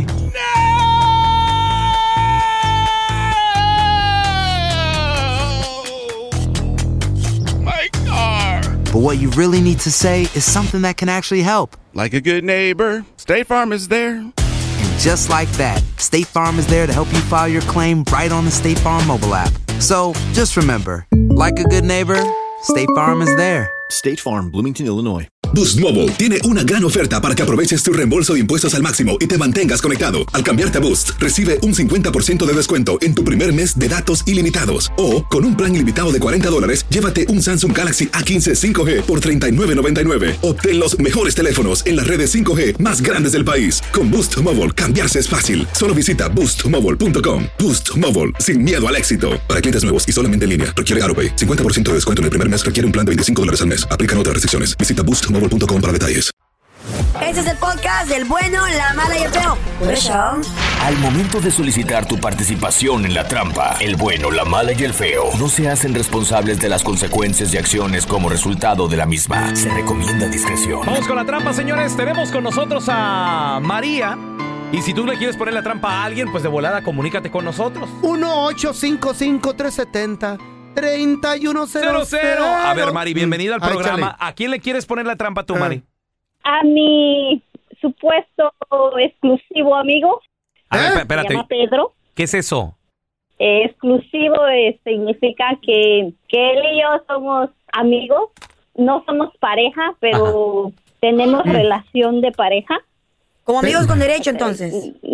My car! but what you really need to say is something that can actually help. Like a good neighbor, State Farm is there. And Just like that, State Farm is there to help you file your claim right on the State Farm mobile app. So, just remember, like a good neighbor, State Farm is there. State Farm, Bloomington, Illinois. Boost Mobile tiene una gran oferta para que aproveches tu reembolso de impuestos al máximo y te mantengas conectado. Al cambiarte a Boost, recibe un cincuenta por ciento de descuento en tu primer mes de datos ilimitados. O, con un plan ilimitado de cuarenta dólares, llévate un Samsung Galaxy A quince cinco G por treinta y nueve noventa y nueve. Obtén los mejores teléfonos en las redes cinco G más grandes del país. Con Boost Mobile, cambiarse es fácil. Solo visita boost mobile punto com. Boost Mobile, sin miedo al éxito. Para clientes nuevos y solamente en línea, requiere AutoPay. cincuenta por ciento de descuento en el primer mes requiere un plan de veinticinco dólares al mes. Aplican otras restricciones. Visita boost mobile punto com para detalles. Este es el podcast del bueno, la mala y el feo. Por eso. Al momento de solicitar tu participación en la trampa, el bueno, la mala y el feo no se hacen responsables de las consecuencias y acciones como resultado de la misma. Se recomienda discreción. Vamos con la trampa, señores. Tenemos con nosotros a María. Y si tú le quieres poner la trampa a alguien, pues de volada comunícate con nosotros. uno ocho cinco cinco tres siete cero tres uno cero cero. A ver, Mari, bienvenida al Ay, programa. chale. ¿A quién le quieres poner la trampa tú, Mari? A mi supuesto exclusivo amigo. A ver, Se espérate. llama Pedro. ¿Qué es eso? Eh, exclusivo eh, significa que, que él y yo somos amigos. No somos pareja, pero tenemos Mm. relación de pareja. Como amigos con derecho, entonces.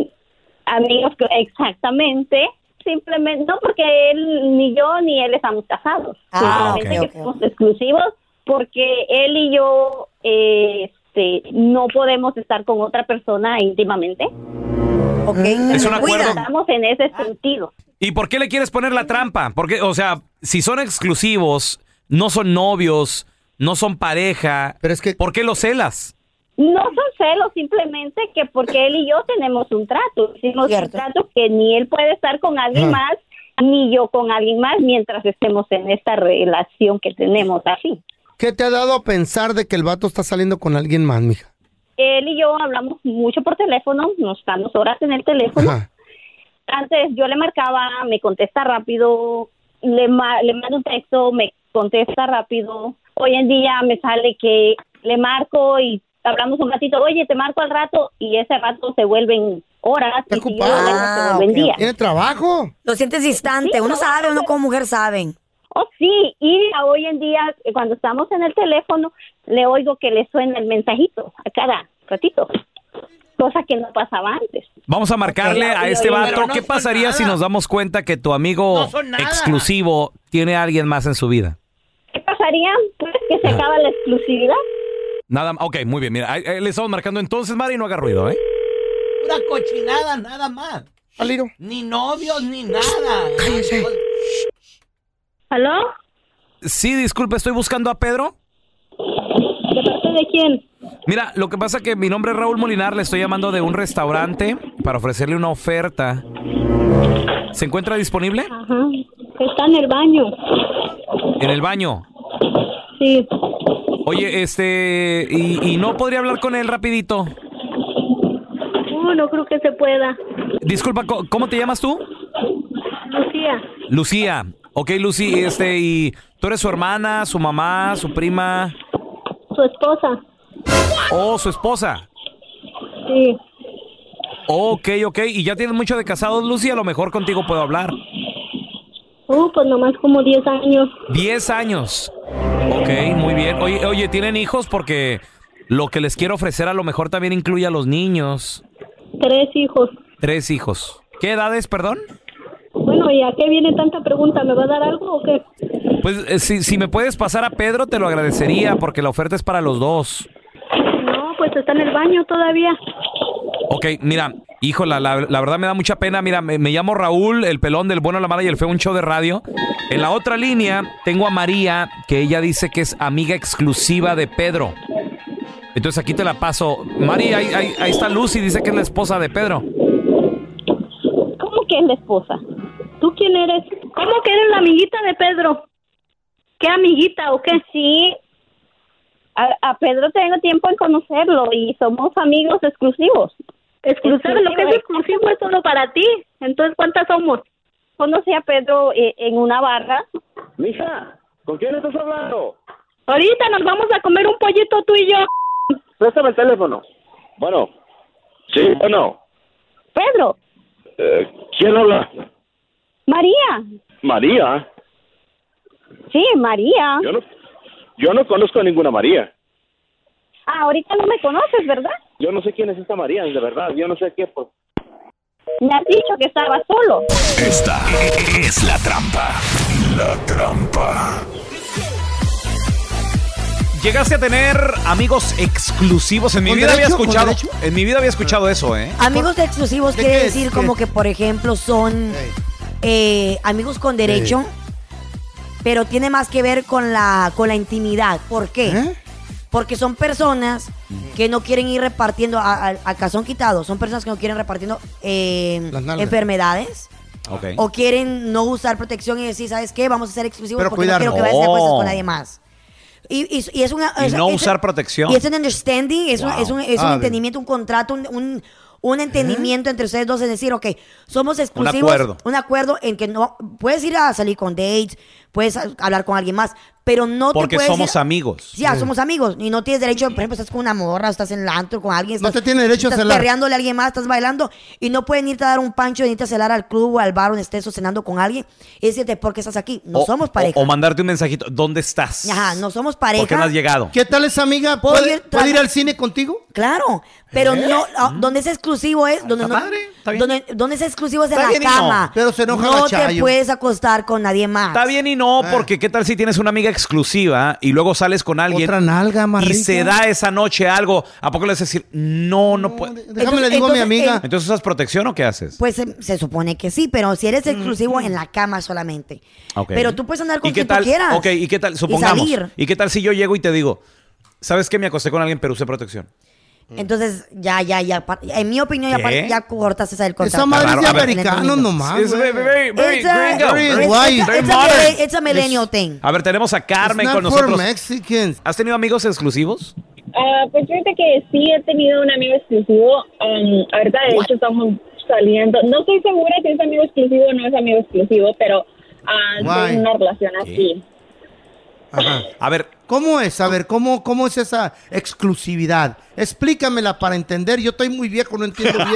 Amigos, que- exactamente. Simplemente, no porque él, ni yo, ni él estamos casados. Ah, Simplemente ok, que ok. somos exclusivos porque él y yo eh, este, no podemos estar con otra persona íntimamente. Ok. Es un acuerdo. Estamos en ese sentido. ¿Y por qué le quieres poner la trampa? Porque, o sea, si son exclusivos, no son novios, no son pareja, Pero es que... ¿por qué los celas? No son celos, simplemente que porque él y yo tenemos un trato. Hicimos Cierto. un trato que ni él puede estar con alguien Ah. más, ni yo con alguien más, mientras estemos en esta relación que tenemos así. ¿Qué te ha dado a pensar de que el vato está saliendo con alguien más, mija? Él y yo hablamos mucho por teléfono, nos estamos horas en el teléfono. Ajá. Antes yo le marcaba, me contesta rápido, le, ma- le mando un texto, me contesta rápido. Hoy en día me sale que le marco y hablamos un ratito, oye, te marco al rato, y ese rato se vuelven horas, y si yo lo dejo, se Ah, vuelven ok, días. ¿Tiene trabajo? Lo sientes distante. Uno sabe, uno como mujer saben. Oh, sí, y a hoy en día, eh, cuando estamos en el teléfono, le oigo que le suena el mensajito a cada ratito, cosa que no pasaba antes. Vamos a marcarle Ok, a oye, este oye, vato. pero no ¿Qué son pasaría si nos damos cuenta que tu amigo No son nada. exclusivo tiene a alguien más en su vida? ¿Qué pasaría? Pues que se acaba la exclusividad. Nada, ok, muy bien. Mira, ahí- ahí le estamos marcando entonces, Mari, no haga ruido, ¿eh? Pura cochinada, nada más. Aliro. Ni novios, ni nada. Cállese. ¿Aló? Sí, disculpe, estoy buscando a Pedro. ¿De parte de quién? Mira, lo que pasa que mi nombre es Raúl Molinar, le estoy llamando de un restaurante para ofrecerle una oferta. ¿Se encuentra disponible? Ajá. Está en el baño. En el baño. Sí. Oye, este, y, y no podría hablar con él rapidito. No, no creo que se pueda. Disculpa, ¿co- ¿cómo te llamas tú? Lucía. Lucía. Ok, Lucy, este, y tú eres su hermana, su mamá, su prima. Su esposa. Oh, su esposa. Sí. Ok, ok. ¿Y ya tienes mucho de casados, Lucy? A lo mejor contigo puedo hablar. Uh, pues nomás como diez años. Diez años. Ok, muy bien. Oye, oye, ¿tienen hijos? Porque lo que les quiero ofrecer a lo mejor también incluye a los niños. Tres hijos. Tres hijos. ¿Qué edades, perdón? Bueno, ¿y a qué viene tanta pregunta? ¿Me va a dar algo o qué? Pues eh, si, si me puedes pasar a Pedro, te lo agradecería porque la oferta es para los dos. No, pues está en el baño todavía. Ok, mira, híjola, la, la verdad me da mucha pena. Mira, me, me llamo Raúl, el pelón del bueno, la mala y el feo, un show de radio. En la otra línea tengo a María, que ella dice que es amiga exclusiva de Pedro. Entonces aquí te la paso. Mari, ahí, ahí, ahí está Lucy, dice que es la esposa de Pedro. ¿Cómo que es la esposa? ¿Tú quién eres? ¿Cómo que eres la amiguita de Pedro? ¿Qué amiguita o qué? Sí. A, a Pedro tengo tiempo en conocerlo y somos amigos exclusivos. Exclusivo, lo que es exclusivo es solo para ti. Entonces, ¿cuántas somos? Conocí a Pedro eh, en una barra. Mija, ¿con quién estás hablando? Ahorita nos vamos a comer un pollito tú y yo. Préstame el teléfono. Bueno. Sí, bueno. Pedro. Eh, ¿Quién habla? María. María. Sí, María. Yo no, yo no conozco a ninguna María. Ah, ahorita no me conoces, ¿verdad? Yo no sé quién es esta María, de verdad. Yo no sé qué. Pues. Me has dicho que estaba solo. Esta es la trampa. La trampa. ¿Llegaste a tener amigos exclusivos? En mi ¿Con vida había derecho? ¿Con escuchado. derecho? En mi vida había escuchado eso, ¿eh? Amigos exclusivos ¿De quiere qué es? decir ¿Qué como es? que, por ejemplo, son eh, amigos con derecho, pero tiene más que ver con la, con la intimidad. ¿Por qué? ¿Eh? Porque son personas que no quieren ir repartiendo, a, a, a calzón quitado, son personas que no quieren repartiendo eh, Las nalgas. enfermedades. Okay. O quieren no usar protección y decir, ¿sabes qué? Vamos a ser exclusivos Pero porque cuidar- no quiero que vayas a acuestes Oh. con nadie más. Y, y, y es una... Y es- no es- usar protección. Y es un understanding, es, un, Wow. es, un, es un A ver. entendimiento, un contrato, un, un, un entendimiento entre ustedes dos, es decir, ok, somos exclusivos. acuerdo. Un acuerdo en que no... Puedes ir a salir con dates, puedes a- hablar con alguien más, pero no te Porque puedes somos ir- amigos. Sí, ya, somos amigos. Y no tienes derecho, por ejemplo, estás con una morra, estás en el antro con alguien. No Estás, te tiene derecho a estás celar. perreándole a alguien más, estás bailando. Y no pueden irte a dar un pancho, irte a celar al club o al bar donde estés o cenando con alguien. Y decirte, ¿por qué estás aquí? No O- somos pareja. O, o mandarte un mensajito. ¿Dónde estás? Ajá, no somos pareja. ¿Por qué no has llegado? ¿Qué tal esa amiga? ¿Puedo ¿Puede, ir puede ir tra- al cine contigo? Claro, pero ¿Eh? no, ah, donde es exclusivo es, donde no, donde, donde es exclusivo es en Está la bien y no. cama. Pero se enoja No la te Chayo. puedes acostar con nadie más. Está bien y no, porque qué tal si tienes una amiga exclusiva y luego sales con alguien Otra nalga más y rica. se da esa noche algo. ¿A poco le vas a decir, no, no puedo? Déjame le digo a mi amiga. Entonces, ¿usas protección o qué haces? Pues se, se supone que sí, pero si eres exclusivo en la cama solamente. Ok. Pero tú puedes andar con ¿Y qué quien tal? tú quieras. Ok, ¿y qué tal? Supongamos. salir. ¿Y qué tal si yo llego y te digo, ¿sabes qué? Me acosté con alguien, pero usé protección. Entonces, ya, ya, ya. pa- En mi opinión, ya, ¿Qué? pa- ya cortas esa del contrato. Esa madre es de Claro, a ver. americanos nomás. Es güey. very, very It's a- gringo. it's- Very it's a- very it's a modern. mille- it's a millennial thing. A ver, tenemos a Carmen It's con not for nosotros. Mexicans. ¿Has tenido amigos exclusivos? Ah, pues fíjate que sí he tenido un amigo exclusivo. Um, ahorita de hecho estamos saliendo. No estoy segura si es amigo exclusivo o no es amigo exclusivo, pero ah, Why? tengo una relación así. Ajá. A ver. ¿Cómo es? A ver, ¿cómo, ¿cómo es esa exclusividad? Explícamela para entender. Yo estoy muy viejo, no entiendo bien.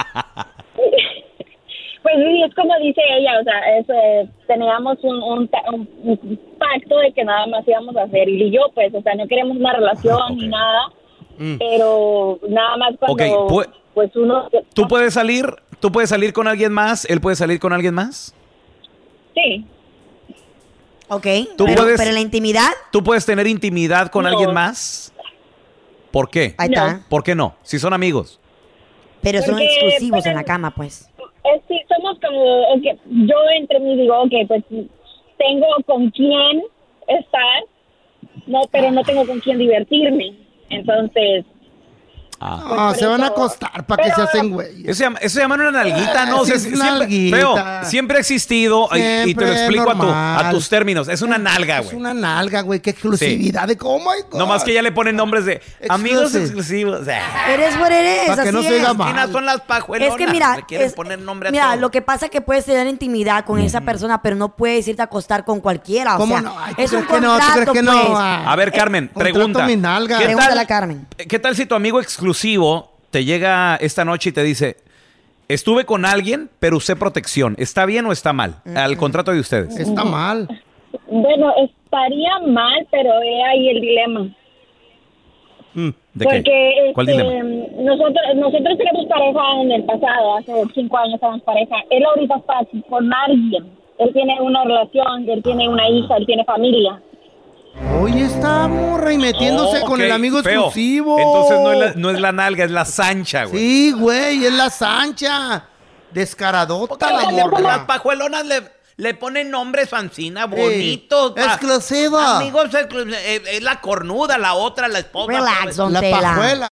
Pues sí, es como dice ella, o sea, es, eh, teníamos un, un, ta- un- un pacto de que nada más íbamos a hacer él y yo, pues, o sea, no queremos una relación ni nada, Mm. pero nada más cuando, Ok, pu- pues uno... ¿Tú puedes salir? ¿Tú puedes salir con alguien más? ¿Él puede salir con alguien más? Sí. Ok, ¿Tú pero, puedes- pero en la intimidad, ¿Tú puedes tener intimidad con No. alguien más? ¿Por qué? ahí está. ¿Por qué no? Si son amigos. Pero son Porque, exclusivos pues, en la cama, pues. Es, sí, somos como, ok, yo entre mí digo, ok, pues tengo con quién estar, no, pero no tengo con quién divertirme. Entonces, Ah, se van a acostar para que se hacen güey. Eso se llama, eso se llama una nalguita, ¿no? O Sí, sea, es siempre, nalguita. feo, siempre ha existido y- y, te Siempre lo explico a, tu- normal. a tus términos. Es una nalga, Es güey. una nalga, güey. Qué exclusividad de cómo. No más que ya le ponen nombres de amigos Exclusive. exclusivos. Eres what eres, Para que así no se diga es. mal. Esquinas son las pajuelonas. Es que mira, le quieren es- poner nombre a mira, todo. lo que pasa es que puedes tener intimidad con esa persona, pero no puedes irte a acostar con cualquiera. O ¿Cómo sea, no? Ay, ¿tú es un crees que no? ¿Tú crees contrato, que no? pues. Ah. A ver, Carmen, contrato pregunta. mi nalga. ¿Qué Pregúntale tal, a Carmen. ¿Qué tal si tu amigo exclusivo te llega esta noche y te dice, estuve con alguien, pero usé protección? ¿Está bien o está mal? Al contrato de ustedes. Está mal. bueno, estaría mal, pero he ahí el dilema. Mm, ¿De Porque qué? ¿Cuál este, dilema? nosotros nosotros tenemos pareja en el pasado, hace cinco años estábamos pareja. Él ahorita está con alguien. Él tiene una relación, él tiene una hija, él tiene familia. Oye, está morra y metiéndose Oh, con ok, el amigo feo. exclusivo. Entonces no es, la, no es la nalga, es la sancha, güey. Sí, güey, es la sancha. Descaradota la Las morra. pajuelonas le, le ponen nombres fancina, bonitos. pa- exclusiva. Amigos, exclu- eh, es la cornuda, la otra, la esposa. Relax, pues. don La Tela. pajuela.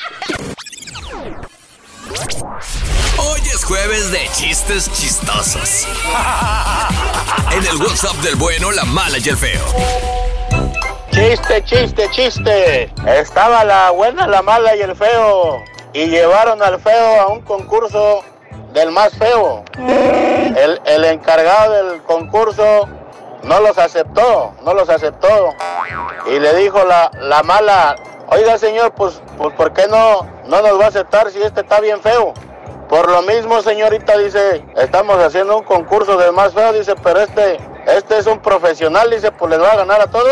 Hoy es jueves de chistes chistosos. En el WhatsApp del bueno, la mala y el feo. Chiste, chiste, chiste. Estaba la buena, la mala y el feo. Y llevaron al feo a un concurso del más feo. El, el encargado del concurso no los aceptó, no los aceptó. Y le dijo la, la mala, oiga señor, pues, pues ¿por qué no, no nos va a aceptar si este está bien feo? Por lo mismo, señorita, dice, estamos haciendo un concurso del más feo, dice, pero este, este es un profesional, dice, pues les va a ganar a todos.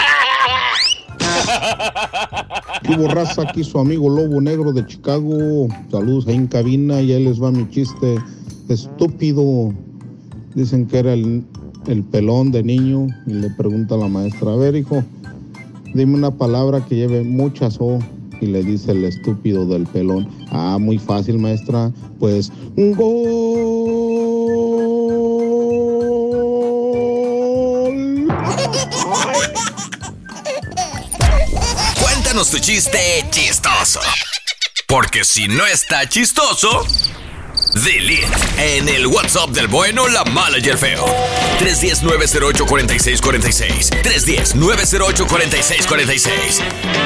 Hubo raza, aquí su amigo Lobo Negro de Chicago. Saludos ahí en cabina y ahí les va mi chiste estúpido. Dicen que era el, el pelón de niño y le pregunta a la maestra, a ver, hijo, dime una palabra que lleve muchas O. Y le dice el estúpido del pelón, ah, muy fácil, maestra, pues, un gol. Cuéntanos tu chiste chistoso. Porque si no está chistoso, delete en el WhatsApp del bueno, la mala y el feo. tres uno cero, nueve cero ocho, cuatro seis cuatro seis. tres uno cero, nueve cero ocho, cuatro seis cuatro seis.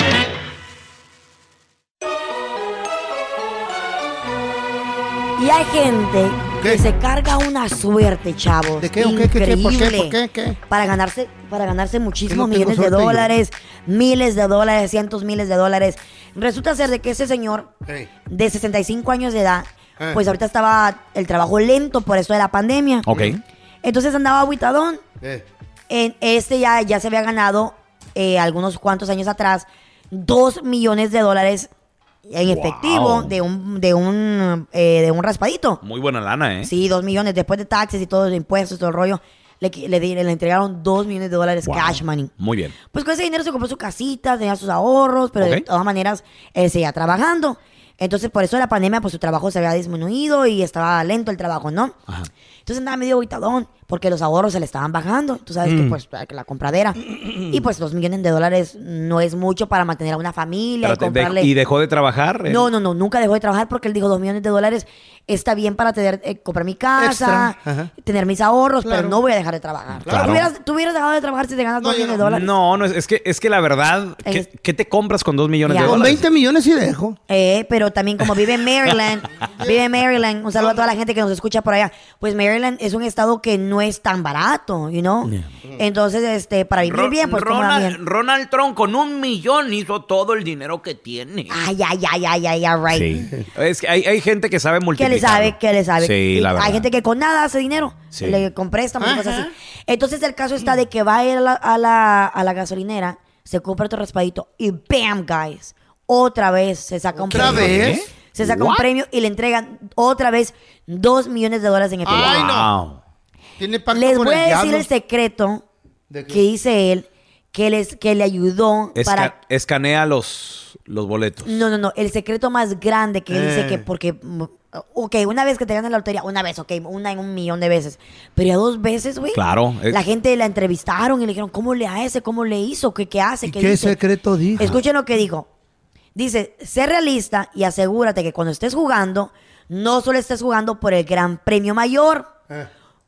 Y hay gente que se carga una suerte, chavos. ¿De qué? Increíble. ¿Qué, qué, qué? ¿Por qué? ¿Por qué? ¿Qué? Para ganarse, para ganarse muchísimos Que no tengo millones de suerte yo. dólares, miles de dólares, cientos miles de dólares. Resulta ser de que ese señor Hey. de sesenta y cinco años de edad, Eh. pues ahorita estaba el trabajo lento por eso de la pandemia. Ok. Entonces andaba agüitadón. Eh. En este ya, ya se había ganado eh, algunos cuantos años atrás dos millones de dólares en Wow. efectivo de un de un eh, de un raspadito. Muy buena lana, ¿eh? Sí, dos millones después de taxes y todo, de impuestos, todo el rollo. Le, le, di- le entregaron dos millones de dólares Wow. cash money. Muy bien. Pues con ese dinero se compró su casita, tenía sus ahorros, pero de Ok. todas maneras él seguía trabajando. Entonces por eso de la pandemia pues su trabajo se había disminuido y estaba lento el trabajo, ¿no? Ajá. Entonces andaba medio aguitadón porque los ahorros se le estaban bajando. Tú sabes que Mm. pues que la compradera. Y pues dos millones de dólares no es mucho para mantener a una familia y Espérate, de- comprarle... ¿Y dejó de trabajar? No, no, no, nunca dejó de trabajar porque él dijo dos millones de dólares está bien para tener, eh, comprar mi casa, Extra, ajá. tener mis ahorros, Claro. pero no voy a dejar de trabajar. Claro. ¿Tú, hubieras, tú hubieras dejado de trabajar si te ganas dos millones de dólares? No, no, es, es que, es que la verdad, ¿qué, qué te compras con dos millones Ya. de Con dólares? veinte millones sí dejo. Eh, pero también como vive en Maryland, vive en Maryland, un saludo a toda la gente que nos escucha por allá. Pues Maryland es un estado que no es tan barato, you know. Entonces, este, para vivir Ro- bien, pues como bien. Ronald, Ronald Trump con un millón hizo todo el dinero que tiene. Ay, ay, ay, ay, ay, ay, right. Sí. Es que hay, hay gente que sabe ¿Qué multiplicar. le sabe? ¿Qué le sabe? Sí, Y la verdad. hay gente que con nada hace dinero. Sí. Le con préstamos y Ajá. cosas así. Entonces el caso está de que va a ir a la, a la, a la gasolinera, se compra otro raspadito y ¡bam, guys! Otra vez se saca un ¿Otra premio. vez? Se saca un What? premio y le entregan otra vez dos millones de dólares en efectivo. Ay, no. Tiene pacto Les con voy el a decir diablo. el secreto ¿De qué? que dice él, que, les, que le ayudó Esca- para... Escanea los, los boletos. No, no, no. El secreto más grande que él dice Eh. que porque... mm, Ok, una vez que te ganas la lotería, una vez, ok, una en un millón de veces. Pero ya dos veces, güey. Claro. es- La gente la entrevistaron y le dijeron, ¿cómo le hace? ¿Cómo le hizo? ¿Qué, qué hace? ¿Qué, ¿Qué dice? secreto dijo? Escuchen lo que dijo. Dice, sé realista y asegúrate que cuando estés jugando, no solo estés jugando por el gran premio mayor. Eh.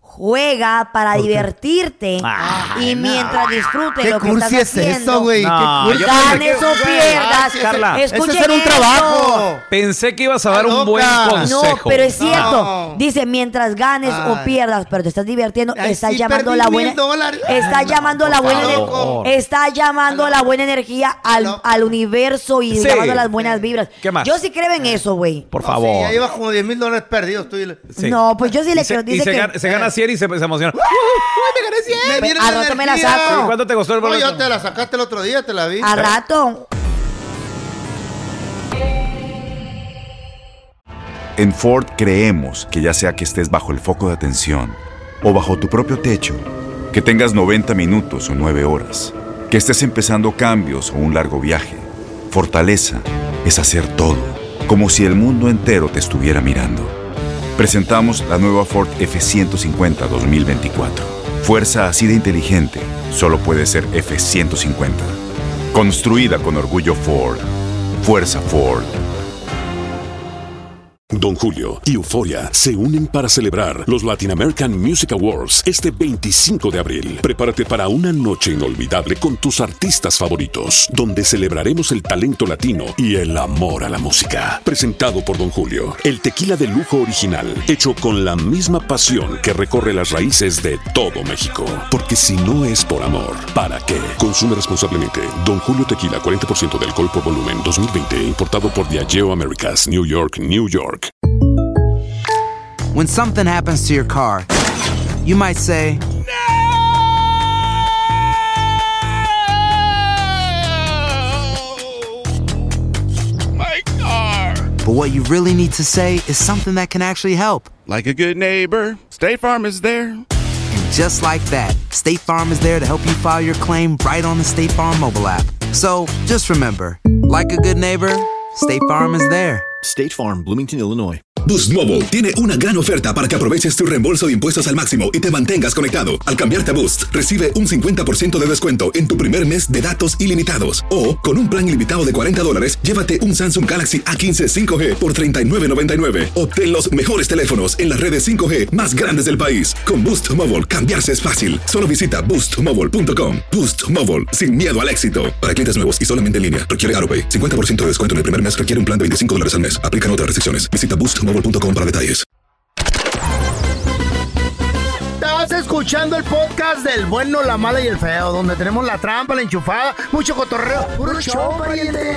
Juega para ¿Por qué? divertirte Ay, y no. mientras disfrutes ¿Qué lo que cursi estás es haciendo. eso, güey? ¿Qué No, cursi? yo Ganes pensé o que- pierdas. Carla, Escuchen ese es un eso. trabajo. Pensé que ibas a dar Está un buen loca. consejo. No, pero es cierto. No. Dice, mientras ganes o Ay. pierdas, pero te estás divirtiendo, Ay, estás sí, llamando perdí la mil buena dólares. está Ay, no, llamando la por buena ener- favor. está llamando la buena energía al, No. al universo y Sí. llamando las buenas vibras. ¿Qué más? Yo sí creo en eso, güey. Por No, favor. sí, ya llevas como diez mil dólares perdidos. Tú y le- Sí. No, pues yo sí le Y se, creo. y Dice se que gana, se gana cien y se, se emociona. ¡Uy, me gané cien! Me viene al la rato me la energía. saco. ¿Y cuánto te costó el No, boleto? ya te la sacaste el otro día, te la vi. a rato. En Ford creemos que ya sea que estés bajo el foco de atención o bajo tu propio techo, que tengas noventa minutos o nueve horas, que estés empezando cambios o un largo viaje, fortaleza es hacer todo, como si el mundo entero te estuviera mirando. Presentamos la nueva Ford F ciento cincuenta dos mil veinticuatro. Fuerza así de inteligente solo puede ser F ciento cincuenta. Construida con orgullo Ford. Fuerza Ford. Don Julio y Euforia se unen para celebrar los Latin American Music Awards este veinticinco de abril. Prepárate para una noche inolvidable con tus artistas favoritos, donde celebraremos el talento latino y el amor a la música. Presentado por Don Julio, el tequila de lujo original, hecho con la misma pasión que recorre las raíces de todo México. Porque si no es por amor, ¿para qué? Consume responsablemente. Don Julio Tequila, cuarenta por ciento de alcohol por volumen, dos mil veinte, importado por Diageo Americas, New York, New York. When something happens to your car, you might say, My car. but what you really need to say is something that can actually help. Like a good neighbor, State Farm is there. And just like that, State Farm is there to help you file your claim right on the State Farm mobile app. So just remember, like a good neighbor, State Farm is there. State Farm, Bloomington, Illinois. Boost Mobile tiene una gran oferta para que aproveches tu reembolso de impuestos al máximo y te mantengas conectado. Al cambiarte a Boost, recibe un cincuenta por ciento de descuento en tu primer mes de datos ilimitados. O, con un plan ilimitado de cuarenta dólares, llévate un Samsung Galaxy A quince cinco G por treinta y nueve noventa y nueve. Obtén los mejores teléfonos en las redes cinco G más grandes del país. Con Boost Mobile, cambiarse es fácil. Solo visita boost mobile punto com. Boost Mobile, sin miedo al éxito. Para clientes nuevos y solamente en línea, requiere AutoPay. cincuenta por ciento de descuento en el primer mes requiere un plan de veinticinco dólares al mes. Aplican otras restricciones. Visita boost mobile punto com para detalles. Estás escuchando el podcast del bueno, la mala y el feo, donde tenemos la trampa, la enchufada, mucho cotorreo. ¡Puro show, pariente!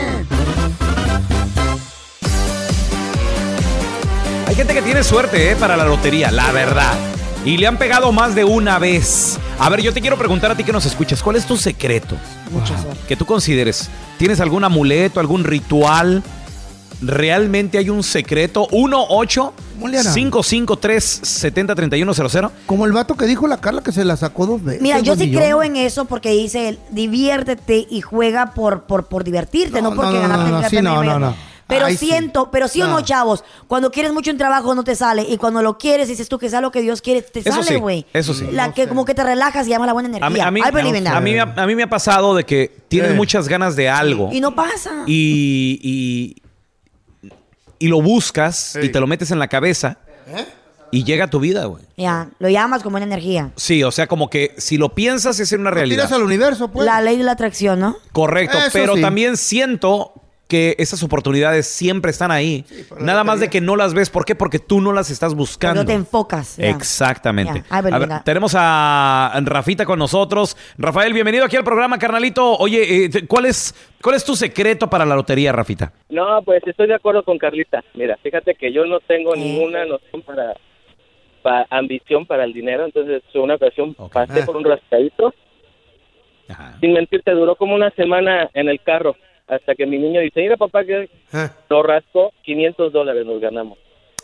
Hay gente que tiene suerte, ¿eh? Para la lotería, la verdad. Y le han pegado más de una vez. A ver, yo te quiero preguntar a ti que nos escuchas, ¿cuál es tu secreto? Mucha suerte. Que tú consideres. ¿Tienes algún amuleto, algún ritual? ¿Realmente hay un secreto? uno ocho cinco cinco tres siete cero tres uno cero cero. Como el vato que dijo la Carla que se la sacó dos veces. Mira, yo sí millón. creo en eso porque dice él, diviértete y juega por, por, por divertirte, no, No, porque no, no, ganarte no, el no, sí, no, no, no. Pero Ay, sí. siento, pero sí o No. no, chavos, cuando quieres mucho un trabajo no te sale y cuando lo quieres dices tú que sea lo que Dios quiere, te Eso sale, sí, güey. eso sí. La que como que te relajas y llama la buena energía. A mí, a mí- I believe in that. a mí me ha- a mí me ha pasado de que tienes Eh. muchas ganas de algo Y no pasa. y, y, y lo buscas y te lo metes en la cabeza y llega a tu vida, güey. Ya, lo llamas como buena energía. Sí, o sea, como que si lo piensas es en una realidad. Tiras al universo, pues. La ley de la atracción, ¿no? Correcto, Eso pero sí. también siento que esas oportunidades siempre están ahí. Nada más de que no las ves. ¿Por qué? Porque tú no las estás buscando. Porque no te enfocas. ya. Exactamente. Ya, I believe A ver, that. tenemos a Rafita con nosotros. Rafael, bienvenido aquí al programa, carnalito. Oye, eh, ¿cuál es, cuál es tu secreto para la lotería, Rafita? No, pues estoy de acuerdo con Carlita. Mira, fíjate que yo no tengo ninguna noción para, para ambición para el dinero. Entonces, en una ocasión pasé por un rascadito. Sin mentirte, duró como una semana en el carro. Hasta que mi niño dice, mira papá, que lo rascó, quinientos dólares nos ganamos.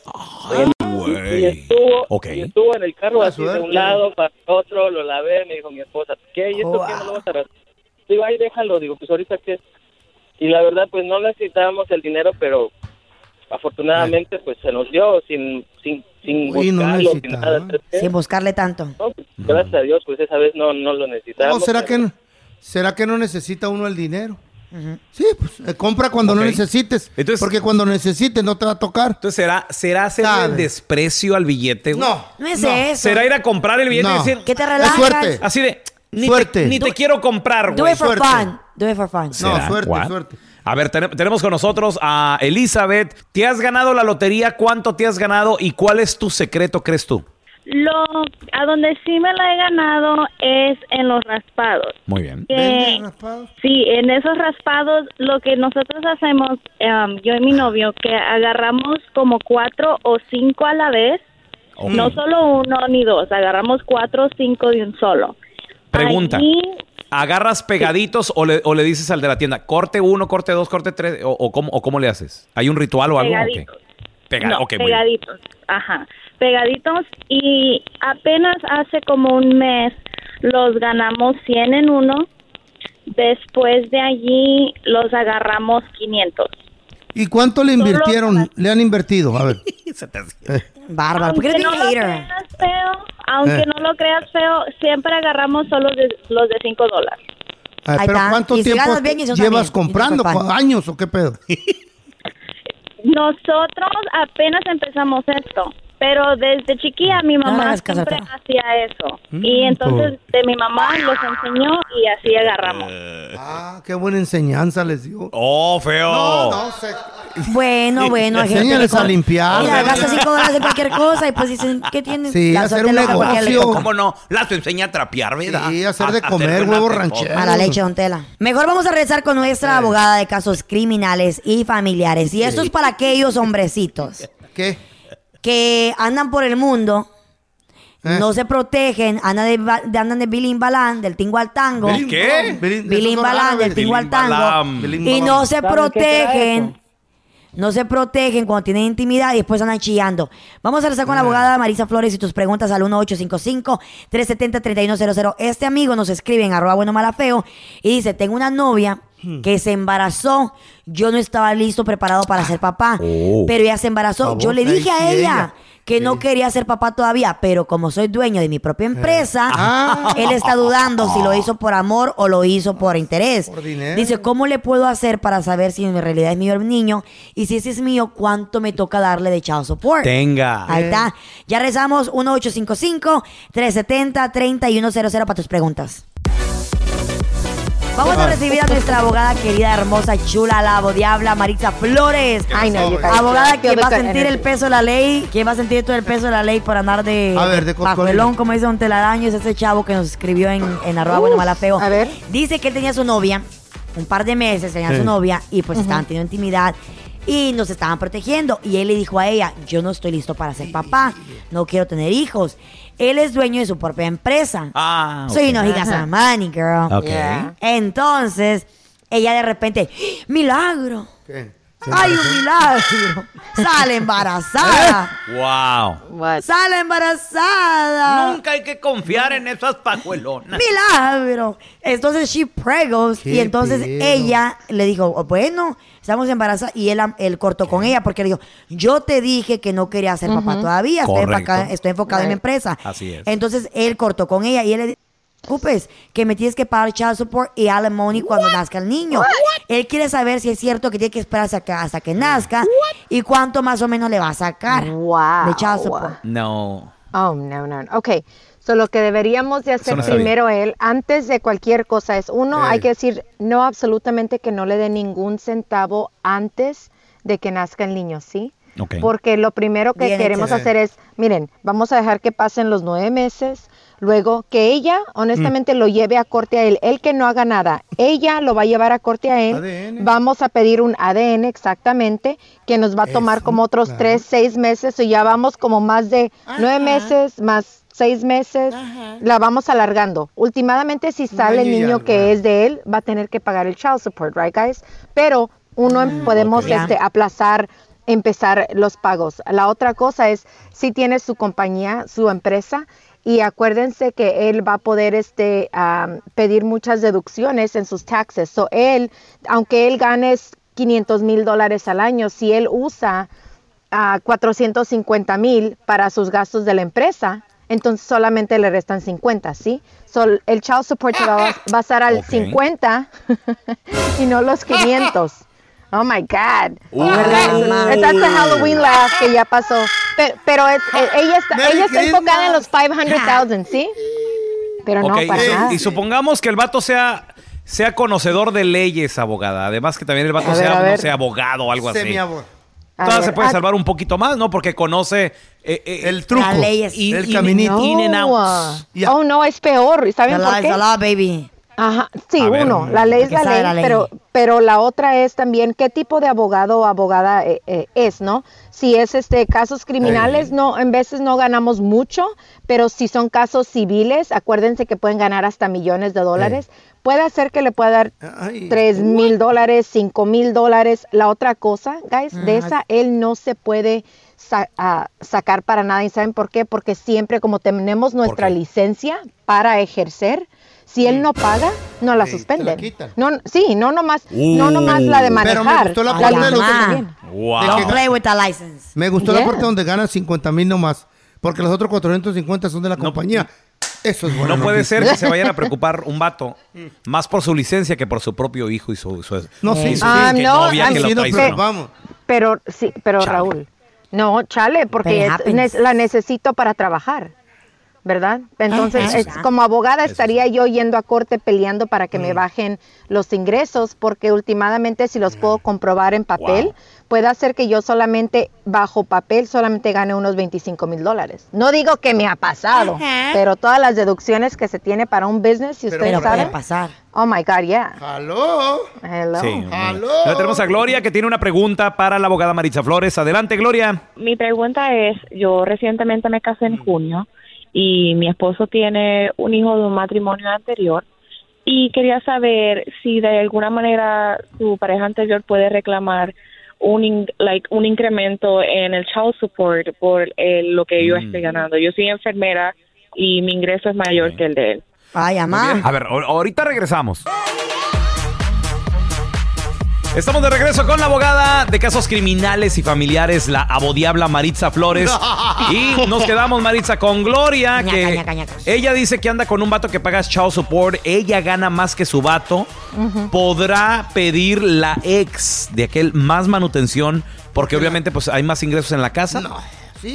Y estuvo, Ok. y estuvo en el carro Buena así de suerte. un lado para otro, lo lavé, me dijo mi esposa, ¿qué? ¿Y esto qué no lo vas a rascar? Digo, ay, déjalo, digo, pues ahorita qué. Y la verdad, pues no necesitábamos el dinero, pero afortunadamente pues se nos dio sin sin sin Uy, no buscarlo, sin necesitaba. nada. ¿sabes qué? Sin buscarle tanto. No, pues, gracias a Dios, pues esa vez no, no lo ¿O necesitábamos. será pero- que, ¿será que no necesita uno el dinero? Sí, pues eh, compra cuando no Ok. necesites. Entonces- porque cuando necesites no te va a tocar. Entonces, ¿será, será hacerle Sabe. el desprecio al billete, güey? No. No es No. eso. ¿Será ir a comprar el billete No. y decir, Que te Es relajas. suerte. así de, ni Suerte. te, ni te quiero comprar, Do güey? it for Suerte. fun. Do it for fun. No, ¿Será? suerte, What? suerte. A ver, ten- tenemos con nosotros a Elizabeth. ¿Te has ganado la lotería? ¿Cuánto te has ganado? ¿Y cuál es tu secreto, crees tú? Lo, a donde sí me la he ganado es en los raspados. Muy bien. Que- ¿Venden raspados? sí, en esos raspados lo que nosotros hacemos, um, yo y mi novio, que agarramos como cuatro o cinco a la vez, Ok. no solo uno ni dos, agarramos cuatro o cinco de un solo. Pregunta. Allí, ¿Agarras pegaditos o, le, o le dices al de la tienda, corte uno, corte dos, corte tres? ¿O, o cómo, o cómo le haces? ¿Hay un ritual o algo? Pegaditos. Ok. Pega- no, ok, muy bien. pegaditos, ajá, pegaditos, y apenas hace como un mes los ganamos cien en uno, después de allí los agarramos quinientos. ¿Y cuánto le Solo invirtieron? para- Le han invertido, a ver. Eh, Bárbaro. ¿Por qué Aunque eres no bien lo hater? creas feo, aunque Eh. no lo creas feo, siempre agarramos solo de, los de cinco dólares. ah, Ahí pero está. ¿cuánto Y si tiempo ganas bien, y eso llevas también. comprando? Y eso es fan. ¿Años o qué pedo? Nosotros apenas empezamos esto, pero desde chiquilla mi No le mamá hagas caso, siempre feo. hacía eso. Mm, Y entonces de mi mamá los enseñó y así agarramos. Ah, qué buena enseñanza les dio. ¡Oh, feo! No, no sé. Bueno, bueno. hay gente Enséñales que con- a limpiar. Mira, gasta cinco dólares en cualquier cosa y pues dicen, ¿qué tienen? Sí, La hacer suerte un loca porque le negocio. toca. ¿Cómo no? Las enseña a trapear, ¿verdad? Sí, hacer de A- comer hacer huevos una rancheros. A la leche, don Tela. Mejor vamos a regresar con nuestra abogada de casos criminales y familiares. Y esto es para aquellos hombrecitos ¿Qué? que andan por el mundo, ¿Eh? no se protegen, andan de, de, andan de Bilín Balán, del tingo al tango. ¿Bilín qué? Bilín, Bilín Balán, del tingo al tango. Y no se protegen. No se protegen cuando tienen intimidad y después andan chillando. Vamos a rezar con la abogada Marisa Flores y tus preguntas al uno ocho cinco cinco, tres siete cero, tres uno cero cero. Este amigo nos escribe en arroba bueno mala feo y dice, tengo una novia que se embarazó. Yo no estaba listo, preparado para ser papá, oh. pero ella se embarazó. Yo le dije a ella, ella que sí. no quería ser papá todavía, pero como soy dueño de mi propia empresa, ah. él está dudando si lo hizo por amor o lo hizo por interés. Por Dice, ¿cómo le puedo hacer para saber si en realidad es mío el niño? Y si ese es mío, ¿cuánto me toca darle de child support? Tenga. Ahí está. Ya rezamos uno ocho cinco cinco, tres siete cero, tres uno cero cero para tus preguntas. Vamos a recibir a nuestra abogada querida, hermosa, chula, la diabla, Marisa Flores. Ay, no, abogada que va a sentir el peso de la ley, que va a sentir todo el peso de la ley por andar de, a ver, de pajuelón, como dice un telaraño. Es ese chavo que nos escribió en, en arroba bueno mala feo. A ver. Dice que él tenía su novia, un par de meses tenía sí. su novia y pues uh-huh. estaban teniendo intimidad. Y nos estaban protegiendo. Y él le dijo a ella, yo no estoy listo para ser papá. No quiero tener hijos. Él es dueño de su propia empresa. Ah, okay. So, you know, he got some money, girl. Okay. Yeah. Entonces, ella de repente, ¡milagro! ¿Qué? ¡Ay, un milagro! ¡Sale embarazada! ¡Wow! What? ¡Sale embarazada! Nunca hay que confiar en esas pajuelonas. ¡Milagro! Entonces, she pregos. Y entonces pedo. ella le dijo, bueno, estamos embarazadas. Y él, él cortó ¿Qué? con ella porque le dijo, yo te dije que no quería ser uh-huh. papá todavía. Estoy enfocado, estoy enfocado right. en mi empresa. Así es. Entonces, él cortó con ella y él le dijo, preocupes, que me tienes que pagar child support y alimony cuando What? nazca el niño. What? Él quiere saber si es cierto que tiene que esperar hasta que, hasta que nazca What? y cuánto más o menos le va a sacar wow. de child support. No. Oh, no, no. Ok, so lo que deberíamos de hacer no primero él, antes de cualquier cosa, es uno, hey. hay que decir no absolutamente que no le dé ningún centavo antes de que nazca el niño, ¿sí? Okay. Porque lo primero que Bien queremos hecho. hacer es, miren, vamos a dejar que pasen los nueve meses, luego que ella, honestamente, mm. lo lleve a corte a él. Él que no haga nada, ella lo va a llevar a corte a él. A D N. Vamos a pedir un A D N exactamente, que nos va a tomar Eso, como otros claro. tres, seis meses, o ya vamos como más de Ajá. nueve meses, más seis meses, Ajá. la vamos alargando. Últimamente, si sale el niño algo, que es de él, va a tener que pagar el child support, right, guys? Pero uno mm, podemos okay. este, aplazar empezar los pagos. La otra cosa es, si tiene su compañía, su empresa, y acuérdense que él va a poder este, um, pedir muchas deducciones en sus taxes. So él, aunque él gane quinientos mil dólares al año, si él usa uh, cuatrocientos cincuenta mil para sus gastos de la empresa, entonces solamente le restan cincuenta, ¿sí? So, el child support va a basar al okay. cincuenta y no los quinientos. Oh my God. Uh, Esa es la Halloween laugh que ya pasó. Pero, pero es, eh, ella está, ella está enfocada en los quinientos mil, ¿sí? Pero okay. no, para y, nada. Y supongamos que el vato sea, sea conocedor de leyes, abogada. Además que también el vato a sea, ver, no sea abogado o algo así. Semi-abogado. Entonces se puede salvar un poquito más, ¿no? Porque conoce eh, eh, el truco, las leyes. In, el caminito. No. In and out. Yeah. Oh, no, es peor. ¿Saben the por law qué? is the law, baby. Ajá, sí, A uno, ver, la ley es la ley, la ley, pero pero la otra es también qué tipo de abogado o abogada eh, eh, es, ¿no? Si es este casos criminales, Ay. no, en veces no ganamos mucho, pero si son casos civiles, acuérdense que pueden ganar hasta millones de dólares. Ay. Puede hacer que le pueda dar tres mil dólares, cinco mil dólares. La otra cosa, guys, mm. de esa él no se puede sa- a sacar para nada. ¿Y saben por qué? Porque siempre como tenemos nuestra licencia para ejercer, si él no paga, no la sí, suspenden. La no, sí, no nomás, uh, no nomás la de manejar. Pero me gustó la parte de wow. Don't play with the license. Me gustó yeah. la parte donde ganan cincuenta mil nomás, porque los otros cuatrocientos cincuenta son de la no, compañía. Eso es bueno. No puede ser que se vayan a preocupar un vato más por su licencia que por su propio hijo y su, su, no, sí, y su ah, que no, novia sí, que sí, lo pero, vamos. pero sí, pero chale. Raúl, no, chale, porque es, ne- la necesito para trabajar. ¿verdad? Entonces, Ajá. es, como abogada estaría yo yendo a corte peleando para que me bajen los ingresos, porque últimamente si los puedo comprobar en papel, Wow. puede hacer que yo solamente, bajo papel, solamente gane unos veinticinco mil dólares. No digo que me ha pasado, Ajá. pero todas las deducciones que se tiene para un business, si ustedes Pero saben. puede pasar. Oh my God, yeah. Hello. Hello. Sí. Ahora tenemos a Gloria que tiene una pregunta para la abogada Maritza Flores. Adelante, Gloria. Mi pregunta es, yo recientemente me casé en junio y mi esposo tiene un hijo de un matrimonio anterior y quería saber si de alguna manera su pareja anterior puede reclamar un in- like un incremento en el child support por eh, lo que yo Mm. estoy ganando. Yo soy enfermera y mi ingreso es mayor que el de él. Ay, Muy bien. A ver, ahor- ahorita regresamos. Estamos de regreso con la abogada de casos criminales y familiares, la abodiabla Maritza Flores. Y nos quedamos, Maritza, con Gloria, Ñaca, que ñaca, ñaca. ella dice que anda con un vato que paga child support. Ella gana más que su vato. Ujú. Podrá pedir la ex de aquel más manutención, porque obviamente pues hay más ingresos en la casa. ¿Sí?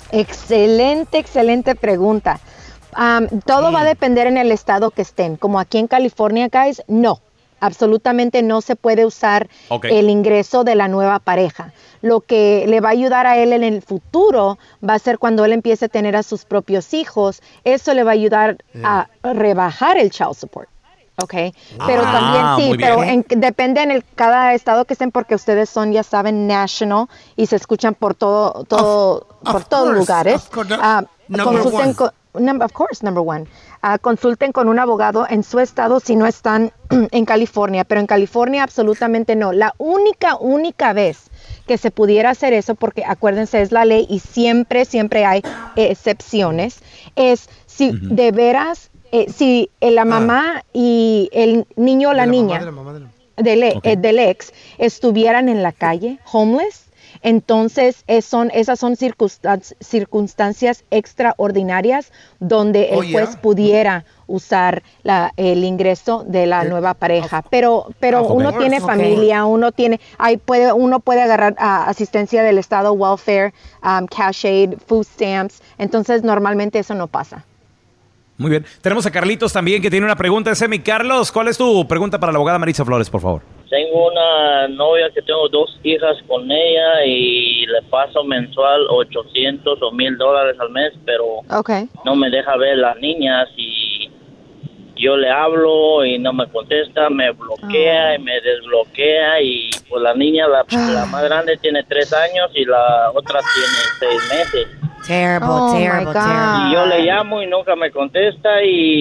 Excelente, excelente pregunta. Um, todo va a depender en el estado que estén. Como aquí en California, guys, no. Absolutamente no se puede usar Ok. el ingreso de la nueva pareja. Lo que le va a ayudar a él en el futuro va a ser cuando él empiece a tener a sus propios hijos. Eso le va a ayudar a rebajar el child support. ¿Ok? Pero Ah, también sí, muy pero bien. en- depende en el cada estado que estén porque ustedes son, ya saben, national y se escuchan por todo, todo, por todos course, lugares. of course. Ah, Number consulten one. con, num- of course, number one. Ah, consulten con un abogado en su estado si no están en California, pero en California absolutamente no. La única, única vez que se pudiera hacer eso, porque acuérdense, es la ley y siempre, siempre hay eh, excepciones, es si de veras, eh, si eh, la mamá y el niño o la, niña del, e- eh, del ex estuvieran en la calle, homeless, entonces es- son, esas son circunstan- circunstancias extraordinarias donde Oh, el juez yeah. pudiera usar la- el ingreso de la nueva pareja. Pero, pero of uno course. tiene Ok. familia, uno tiene, hay puede, uno puede agarrar ah, asistencia del estado, welfare, um, cash aid, food stamps. Entonces normalmente eso no pasa. Muy bien. Tenemos a Carlitos también que tiene una pregunta. Ese mi Carlos, ¿cuál es tu pregunta para la abogada Maritza Flores, por favor? Tengo una novia que tengo dos hijas con ella y le paso mensual ochocientos o mil dólares al mes, pero Okay. no me deja ver las niñas y yo le hablo y no me contesta, me bloquea y me desbloquea y pues la niña, la, la más grande tiene tres años y la otra tiene seis meses. Terrible, Oh, my terrible, God. terrible. Y yo le llamo y nunca me contesta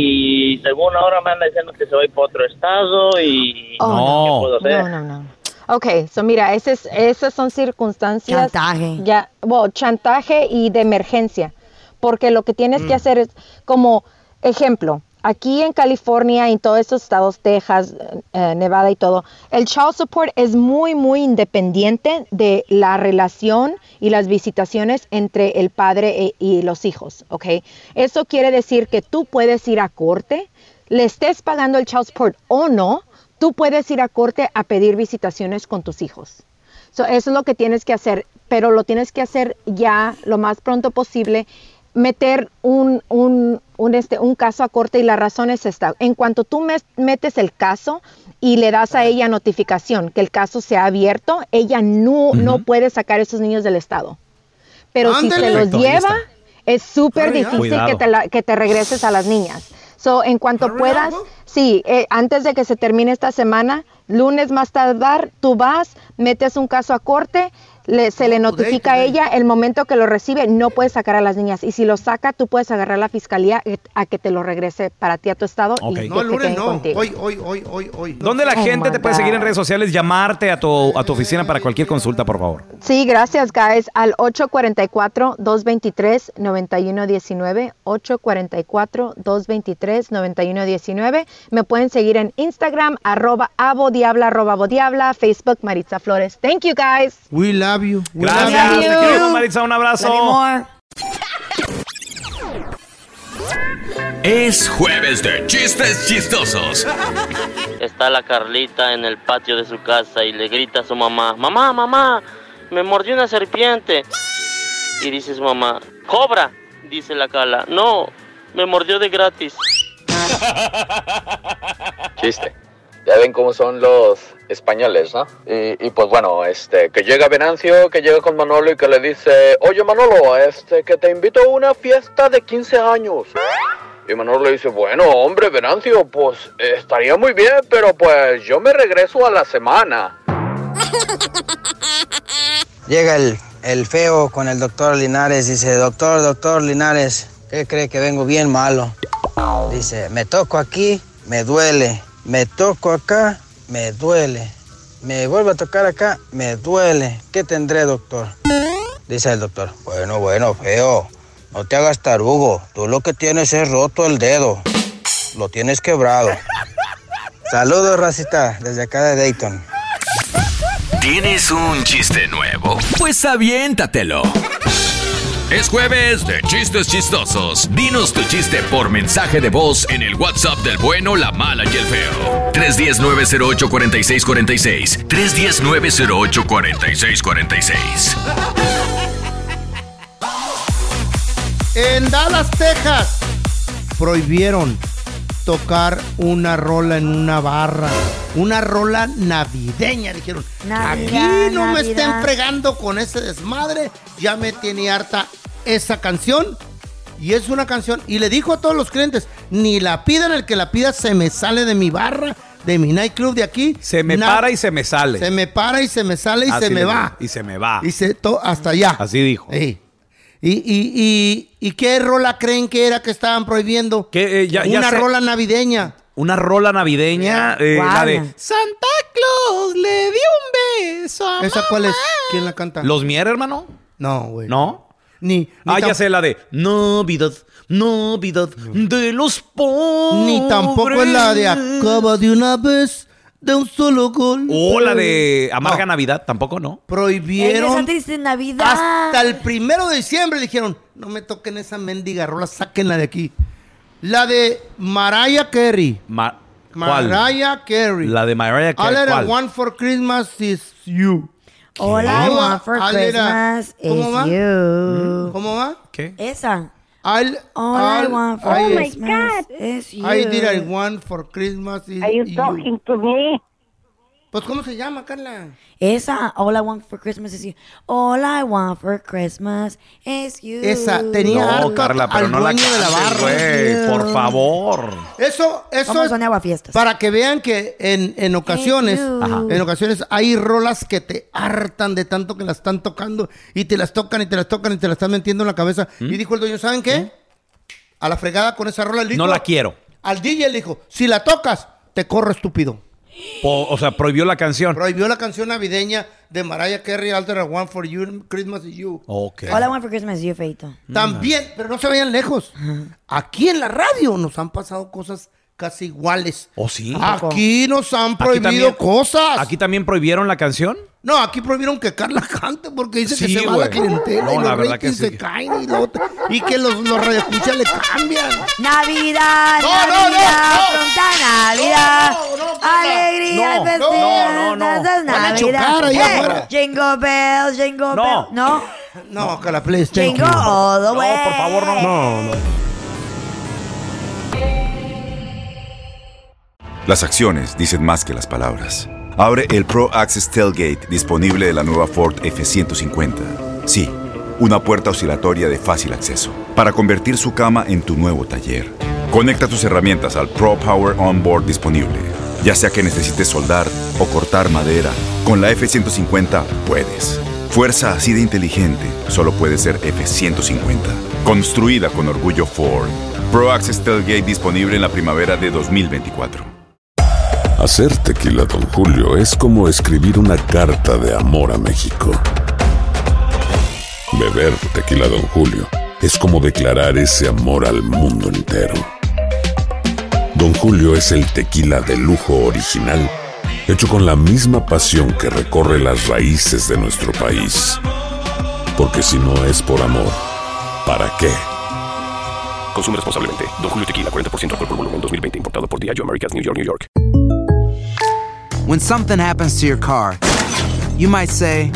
y según ahora me anda diciendo que se va a ir para otro estado y Oh, ¿qué puedo hacer? No, no, no. Ok, so mira, ese es- esas son circunstancias. Chantaje. Ya, bueno, chantaje y de emergencia. Porque lo que tienes que hacer es, como ejemplo, aquí en California y en todos estos estados, Texas, eh, Nevada y todo, el child support es muy, muy independiente de la relación y las visitaciones entre el padre e- y los hijos, ¿ok? Eso quiere decir que tú puedes ir a corte, le estés pagando el child support o no, tú puedes ir a corte a pedir visitaciones con tus hijos. So, eso es lo que tienes que hacer, pero lo tienes que hacer ya lo más pronto posible, meter un, un, un, este, un caso a corte y la razón es esta. En cuanto tú mes- metes el caso y le das a ella notificación que el caso se ha abierto, ella no, no puede sacar a esos niños del estado. Pero si Ándale. se los Perfecto, ahí lleva, está. es súper Hurry up. difícil que Cuidado. te, la- que te regreses a las niñas. So, en cuanto Hurry puedas, up. sí, eh, antes de que se termine esta semana, lunes más tardar, tú vas, metes un caso a corte, le- se le notifica a ella, el momento que lo recibe, no puedes sacar a las niñas. Y si lo saca, tú puedes agarrar a la fiscalía eh, a que te lo regrese para ti a tu estado Ok. y que No, se el lunes queden no. contigo. Hoy, hoy, hoy, hoy, hoy. ¿Dónde la Oh, gente my te puede seguir en God. redes sociales? Llamarte a tu, a tu oficina para cualquier consulta, por favor. Sí, gracias, guys. Al ocho cuatro cuatro, dos dos tres, nueve uno uno nueve, ocho cuatro cuatro, dos dos tres, nueve uno uno nueve. Me pueden seguir en Instagram, arroba abodiabla, arroba abodiabla, Facebook, Maritza Flores. Thank you, guys. We love you. We Gracias. love you. Te queremos, Maritza. Un abrazo. Love you more. Es jueves de chistes chistosos. Está la Carlita en el patio de su casa y le grita a su mamá, mamá, mamá, me mordió una serpiente. Y dice su mamá, cobra, dice la Carla, no, Me mordió de gratis. Chiste. Ya ven cómo son los españoles, ¿no? Y, y pues bueno, este, que llega Venancio, que llega con Manolo y que le dice, oye Manolo, este, que te invito a una fiesta de quince años. Y Manolo le dice, bueno, hombre, Venancio, pues eh, estaría muy bien, pero pues yo me regreso a la semana. Llega el, el feo con el doctor Linares, dice, doctor, doctor Linares, ¿qué cree que vengo bien malo? Dice, me toco aquí, me duele. Me toco acá, me duele. Me vuelvo a tocar acá, me duele. ¿Qué tendré, doctor? Dice el doctor, bueno, bueno, feo, no te hagas tarugo. Tú lo que tienes es roto el dedo. Lo tienes quebrado. Saludos, racita, desde acá de Dayton. ¿Tienes un chiste nuevo? Pues aviéntatelo. Es jueves de chistes chistosos. Dinos tu chiste por mensaje de voz en el WhatsApp del bueno, la mala y el feo. tres uno cero, nueve cero ocho, cuatro seis cuatro seis. tres uno cero, nueve cero ocho, cuatro seis cuatro seis. En Dallas, Texas, prohibieron tocar una rola en una barra. Una rola navideña, dijeron. Navidad, Aquí no me Navidad. estén fregando con ese desmadre. Ya me tiene harta esa canción. Y es una canción. Y le dijo a todos los clientes, ni la pidan, el que la pida se me sale de mi barra, de mi nightclub de aquí. Se me Na- para y se me sale. Se me para y se me sale y Así se me le va. digo, Y se me va. Y se to- hasta allá. Así dijo. Ey. ¿Y, y, y, ¿Y qué rola creen que era que estaban prohibiendo? Que, eh, ya- ya Una sé. rola navideña. Una rola navideña, eh, Guau. la de Santa Claus le dio un beso a ¿Esa cuál es? ¿Quién la canta? ¿Los Mier, hermano? No, güey. ¿No? Ni, ni ah, ya tam- sé, la de Navidad, Navidad de los pobres. Ni tampoco es la de acaba de una vez de un solo golpe. O la de Amarga Navidad, tampoco, ¿no? Prohibieron. Esa triste Navidad. Hasta el primero de diciembre dijeron, no me toquen esa mendiga rola, sáquenla de aquí. La de Mariah Carey. Ma- ¿Cuál? Mariah Carey. La de Mariah All Carey. I ¿Cuál? want for Christmas is you. All I ¿Cómo want va? for All I- Christmas ¿Cómo is va? you. ¿Cómo va? ¿Qué? Esa. All, All I want for I- Christmas is you. I did I want for Christmas is Are you you. talking to me? Pues, ¿cómo se llama, Carla? Esa. All I want for Christmas is you. All I want for Christmas is you. Esa, tenía No, harto Carla, pero al no la dueño de la cantes, barra. güey, por favor. Eso, eso Vamos es a aguafiestas. para que vean que en, en ocasiones, you. Ajá. en ocasiones hay rolas que te hartan de tanto que las están tocando y te las tocan y te las tocan y te las están metiendo en la cabeza. ¿Mm? Y dijo el dueño, ¿saben qué? A la fregada con esa rola. Le dijo, No la quiero. Al D J le dijo, si la tocas, te corro, estúpido. Po- o sea, prohibió la canción. Prohibió la canción navideña de Mariah Carey, Alter One for You, Christmas is You. Ok. All I want for Christmas is you, Feito. También, pero no se vayan lejos. Aquí en la radio nos han pasado cosas casi iguales. ¿Oh, sí? Aquí nos han Aquí prohibido también- cosas. ¿Aquí también prohibieron la canción? No, aquí prohibieron que Carla cante porque dice Sí, que se va güey. la clientela No, y la los verdad que ratings sí. se caen y, lo- y que los, los radioescuchas le cambian. Navidad, No, no, Navidad, no, no. pronta Navidad. Alegría, No, festividad, no, no, no. esa es Van a Navidad. chocar allá Hey, afuera. Jingle bells, jingle No. bells. No. No, Carla, please, thank Jingle you. all the No, way. por favor, no. No, no. Las acciones dicen más que las palabras. Abre el Pro Access Tailgate disponible de la nueva Ford F ciento cincuenta. Sí, una puerta oscilatoria de fácil acceso para convertir su cama en tu nuevo taller. Conecta tus herramientas al Pro Power Onboard disponible. Ya sea que necesites soldar o cortar madera, con la F ciento cincuenta puedes. Fuerza así de inteligente solo puede ser F ciento cincuenta. Construida con orgullo Ford. Pro Access Tailgate disponible en la primavera de dos mil veinticuatro. Hacer tequila Don Julio es como escribir una carta de amor a México. Beber tequila Don Julio es como declarar ese amor al mundo entero. Don Julio es el tequila de lujo original, hecho con la misma pasión que recorre las raíces de nuestro país. Porque si no es por amor, ¿para qué? Consume responsablemente. Don Julio Tequila, cuarenta por ciento alcohol por volumen, dos mil veinte. Importado por Diageo Americas, New York, New York. When something happens to your car, you might say,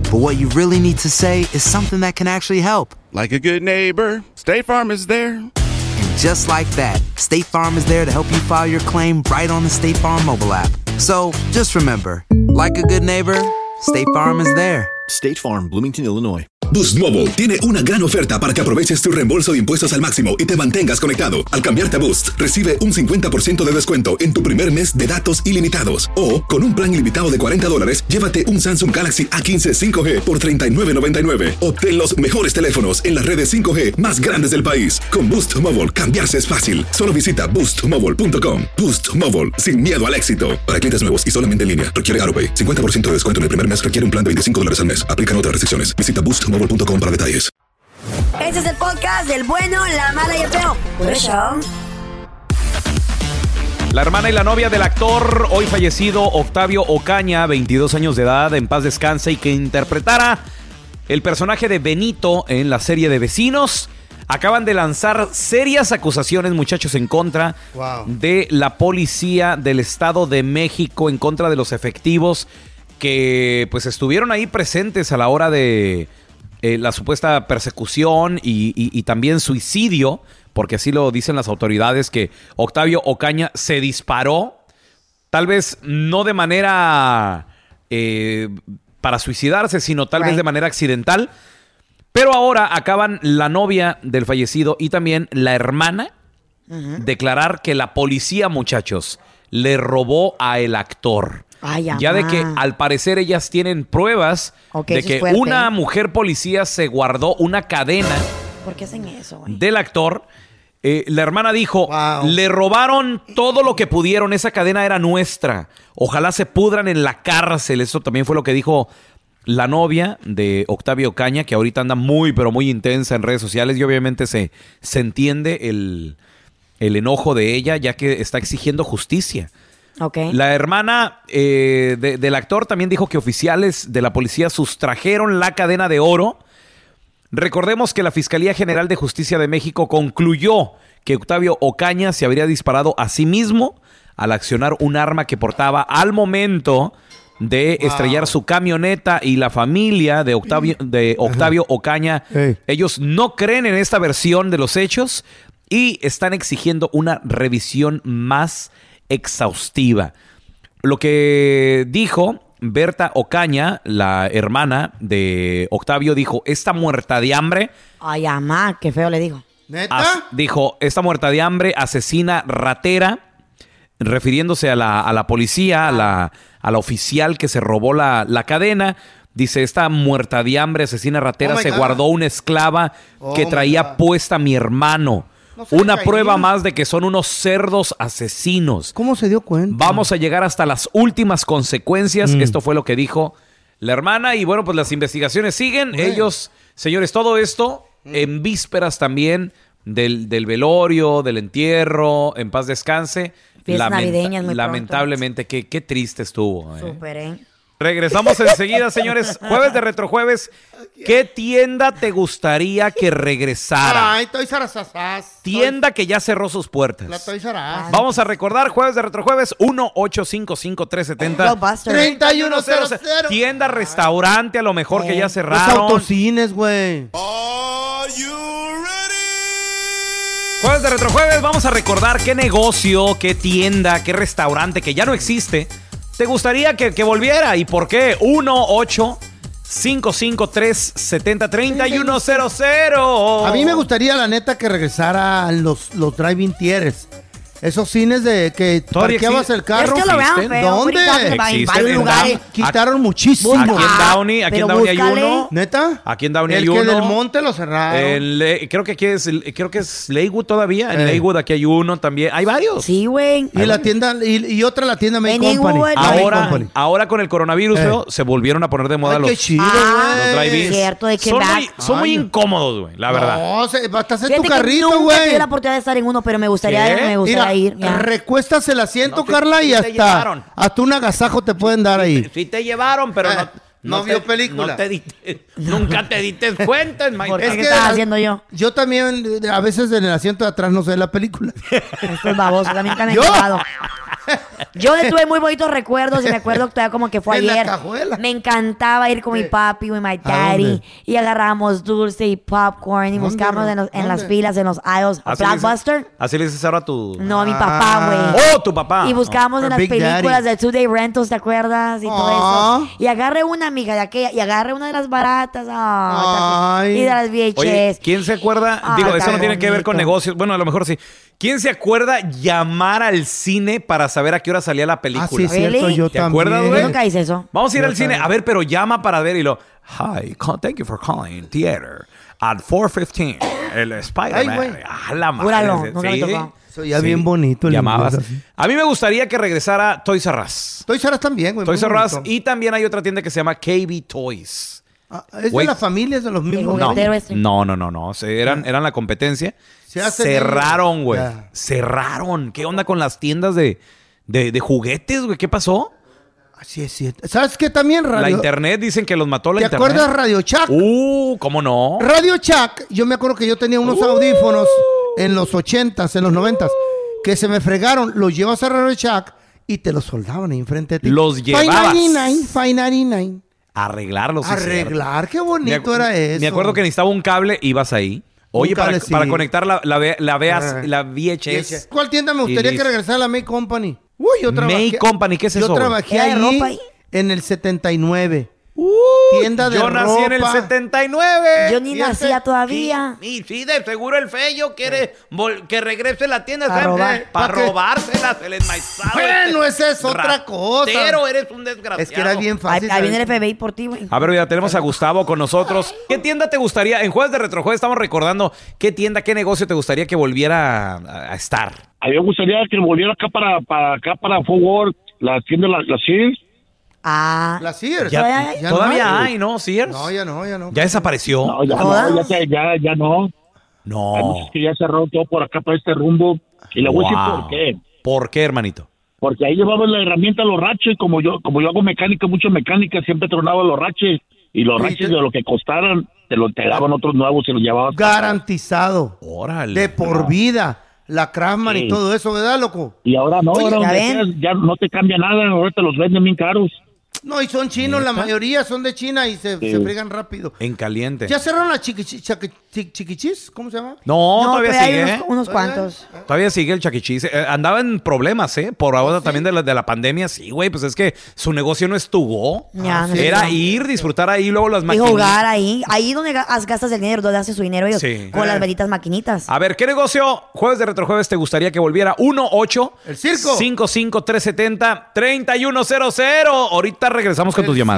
But what you really need to say is something that can actually help. Like a good neighbor, State Farm is there. And just like that, State Farm is there to help you file your claim right on the State Farm mobile app. So just remember, like a good neighbor, State Farm is there. State Farm, Bloomington, Illinois. Boost Mobile tiene una gran oferta para que aproveches tu reembolso de impuestos al máximo y te mantengas conectado. Al cambiarte a Boost, recibe un cincuenta por ciento de descuento en tu primer mes de datos ilimitados. O, con un plan ilimitado de cuarenta dólares, llévate un Samsung Galaxy A quince cinco G por treinta y nueve noventa y nueve. Obtén los mejores teléfonos en las redes cinco G más grandes del país. Con Boost Mobile, cambiarse es fácil. Solo visita boost mobile punto com. Boost Mobile, sin miedo al éxito. Para clientes nuevos y solamente en línea, requiere AutoPay. cincuenta por ciento de descuento en el primer mes requiere un plan de veinticinco dólares al mes. Aplican otras restricciones. Visita boost mobile punto com para detalles. Este es el podcast del bueno, la mala y el feo. Por eso. La hermana y la novia del actor hoy fallecido Octavio Ocaña, veintidós años de edad, en paz descanse, y que interpretara el personaje de Benito en la serie de Vecinos, acaban de lanzar serias acusaciones, muchachos, en contra Wow. de la policía del Estado de México, en contra de los efectivos que pues estuvieron ahí presentes a la hora de eh, la supuesta persecución y, y, y también suicidio, porque así lo dicen las autoridades, que Octavio Ocaña se disparó, tal vez no de manera eh, para suicidarse, sino tal Right. vez de manera accidental. Pero ahora acaban la novia del fallecido y también la hermana Ujú. declarar que la policía, muchachos, le robó a el actor. Ay, Ya de amá. que al parecer ellas tienen pruebas Ok, de eso que es fuerte. una mujer policía se guardó una cadena ¿Por qué hacen eso, güey? del actor. Eh, la hermana dijo, le robaron todo lo que pudieron, esa cadena era nuestra. Ojalá se pudran en la cárcel. Eso también fue lo que dijo la novia de Octavio Ocaña, que ahorita anda muy, pero muy intensa en redes sociales, y obviamente se, se entiende el, el enojo de ella, ya que está exigiendo justicia. Ok. La hermana eh, de- del actor también dijo que oficiales de la policía sustrajeron la cadena de oro. Recordemos que la Fiscalía General de Justicia de México concluyó que Octavio Ocaña se habría disparado a sí mismo al accionar un arma que portaba al momento de Wow. estrellar su camioneta, y la familia de Octavio, de Octavio Ocaña, Ey. ellos no creen en esta versión de los hechos y están exigiendo una revisión más exhaustiva. Lo que dijo Berta Ocaña, la hermana de Octavio, dijo, esta muerta de hambre, Ay, amá, qué feo le digo. as- dijo, esta muerta de hambre, asesina ratera, refiriéndose a la, a la policía, a la, a la oficial que se robó la, la cadena. Dice, esta muerta de hambre, asesina ratera, Oh my se God. guardó una esclava Oh que my traía God. puesta a mi hermano. No se Una le prueba caía. más de que son unos cerdos asesinos. ¿Cómo se dio cuenta? Vamos a llegar hasta las últimas consecuencias. Mm. Esto fue lo que dijo la hermana. Y bueno, pues las investigaciones siguen. Bueno. Ellos, señores, todo esto en vísperas también del, del velorio, del entierro, en paz descanse. Fiestas navideñas muy lamentablemente, qué, qué triste estuvo. ¿eh? Súper, ¿eh? Regresamos enseguida, señores. Jueves de Retrojueves. ¿Qué tienda te gustaría que regresara? Ay, Toys R Us. Tienda que ya cerró sus puertas. La Toys R Us. Vamos a recordar, Jueves de Retrojueves, uno ocho cinco cinco tres siete cero Blockbuster. treinta y uno cero cero. Tienda, restaurante, a lo mejor que ya Los cerraron. autocines, güey. Jueves de Retrojueves, vamos a recordar qué negocio, qué tienda, qué restaurante que ya no existe te gustaría que, que volviera y por qué. uno ocho cinco cinco tres siete cero tres uno cero cero. A mí me gustaría, la neta, que regresaran los, los drive-in theaters. Esos cines de que Todavía parqueabas existe- el carro. They're still around, feo. ¿Dónde? What are you talking about? En Existen varios en lugares. Down- Quitaron muchísimo. Aquí en Downey, aquí en pero Downey hay búscale. uno. ¿Neta? Aquí en Downey El hay que uno. del Monte lo cerraron. En Le- creo que aquí es, creo que es Leywood todavía. En Eh. Leywood aquí hay uno también. Hay varios. Sí, güey. Y la tienda, y, y otra la tienda Main En Company. Inglewood. Main Ahora, Company. ahora con el coronavirus, Eh. feo, se volvieron a poner de moda Ay, los, qué chido, Ah, los güey. drive-ins. cierto, de que Son, back. muy, son muy Ay. incómodos, güey, la verdad. No, se, vas a hacer Fíjate tu que carrito, nunca tuve güey. la oportunidad de estar en uno, pero me gustaría, ¿Qué? me gustaría Mira, ir. ya. recuestas el asiento, No te- Carla, y no te hasta, llevaron. hasta un agasajo te pueden dar ahí. Sí te llevaron, pero Eh, no, no vio película. no te diste- nunca te diste cuenta. Mike. ¿Por qué? Es ¿Qué que estás al- haciendo yo? Yo también, eh, a veces en el asiento de atrás no sé la película. Estos babosos también están ¿Yo? encargados. Yo tuve muy bonitos recuerdos y me acuerdo que todavía como que fue En la ayer. cajuela. Me encantaba ir con mi papi y mi daddy dónde? y agarrábamos dulce y popcorn y ¿Dónde, buscábamos en, los- en las dónde? filas, en los aisles, a Así le dices- Blockbuster. Así le dices ahora a tu... No, a mi papá, güey. ¡Oh, tu papá! Y buscábamos Oh. en las Big películas Daddy. de Two Day Rentals, ¿te acuerdas? Y todo Aw. eso. Y agarré una amiga de aquella, y agarré una de las baratas. ah, Ay. Y de las V H S. Oye, ¿quién se acuerda? Ay, Digo, está eso no tiene que ver con bonito. negocios. Bueno, a lo mejor sí. ¿Quién se acuerda llamar al cine para saber a qué hora salía la película? Ah, sí, es cierto, Really? yo ¿Te acuerdas, también. güey? ¿Tú nunca hice eso? Vamos a ir Yo al cine. también. A ver, pero llama para ver y lo... Hi, call- thank you for calling theater at four fifteen. El Spider-Man. Ay, güey. Ah, la madre. Júralo, nunca me Sí. tocó. Soy ya bien bonito el Llamabas. inglés así. A mí me gustaría que regresara Toys R Us. Toys R Us también, güey. Toys muy R Us. bonito. Y también hay otra tienda que se llama K B Toys. Ah, es Güey. de la familia, es de los mismos. No, güeyes. no, no, no, no. Se- Eran, eran la competencia. Se hacen Cerraron, ellos. güey. Ya. Cerraron. ¿Qué onda con las tiendas de, de, de juguetes, güey? ¿Qué pasó? Así es cierto. ¿Sabes qué también, Radio? La internet, dicen que los mató la ¿Te internet. acuerdas Radio Shack? Uh, ¿cómo no? Radio Shack, yo me acuerdo que yo tenía unos audífonos en los ochentas, en los noventas, que se me fregaron. Los llevas a Radio Shack y te los soldaban ahí enfrente de ti. Los llevabas. cinco noventa y nueve, cinco noventa y nueve. Arreglarlos. sí, Arreglar, qué cierto. bonito Me- era eso. Me acuerdo que necesitaba un cable, ibas ahí. Oye, Un para, cable, sí. para conectar la, la, V- la, V H S Ah. la V H S. ¿Cuál tienda me Y gustaría que listo. regresara la May Company? Uy, yo trabajé. May Company, ¿qué es eso, Yo güey? trabajé ¿Era de ahí ropa ahí? en el setenta y nueve. tienda de Yo ropa. nací en el setenta y nueve. Yo ni Y nacía este- todavía. Y sí, de seguro el feyo quiere vol- que regrese la tienda. A ¿sabes? robar. Para ¿Pa qué? robárselas, el enmaizado. Bueno, este esa es otra cosa. ratero, eres un desgraciado. Es que era bien Ahí, fácil. ahí viene el ¿sabes? F B I por ti, güey. A ver, ya tenemos a Gustavo con nosotros. ¿Qué tienda te gustaría? En Jueves de Retrojueves estamos recordando qué tienda, qué negocio te gustaría que volviera a, a estar. A mí me gustaría que volviera acá para, para acá para Fort Worth, la tienda la, la Sears. Ah. La Sears. Ya- ¿Todavía hay? todavía no hay, ¿no? Sears. No, ya no, ya no. ¿Ya desapareció? No, ya ¿Todas? no, ya, se- ya, ya no. No. Hay muchos que ya cerró todo por acá, por este rumbo. Y le voy a decir Wow. por qué. ¿Por qué, hermanito? Porque ahí llevaban la herramienta a los raches, como yo como yo hago mecánica, mucho mecánica, siempre tronaba los raches. Y los Sí, raches te- de lo que costaran, te lo te daban otros nuevos y los llevabas. Garantizado. Órale. De por vida. La Craftsman Sí. y todo eso, ¿verdad, loco? Y ahora no, Oye, ahora ¿ya donde ven? quieras, ya no te cambia nada, ahora te los venden bien caros. No, y son chinos, la mayoría son de China y se, Sí. se fregan rápido. En caliente. ¿Ya cerraron la chiquichi- chaque- chi- chiquichis? ¿Cómo se llama? No, todavía pero hay sigue. unos, ¿eh? unos cuantos. Todavía sigue el Chuck E. Cheese. Eh, andaba en problemas, ¿eh? Por ahora también de la, de la pandemia. Sí, güey, pues es que su negocio no estuvo. Ya, no Era estuvo. ir, disfrutar ahí, luego las Y maquinitas. jugar ahí. Ahí donde ga- gastas el dinero, donde hace su dinero ellos. Sí. Con Eh. las benditas maquinitas. A ver, ¿qué negocio jueves de Retrojueves te gustaría que volviera? uno ocho El circo. cinco cinco tres siete cero tres uno cero cero. Ahorita regresamos con tus llamadas.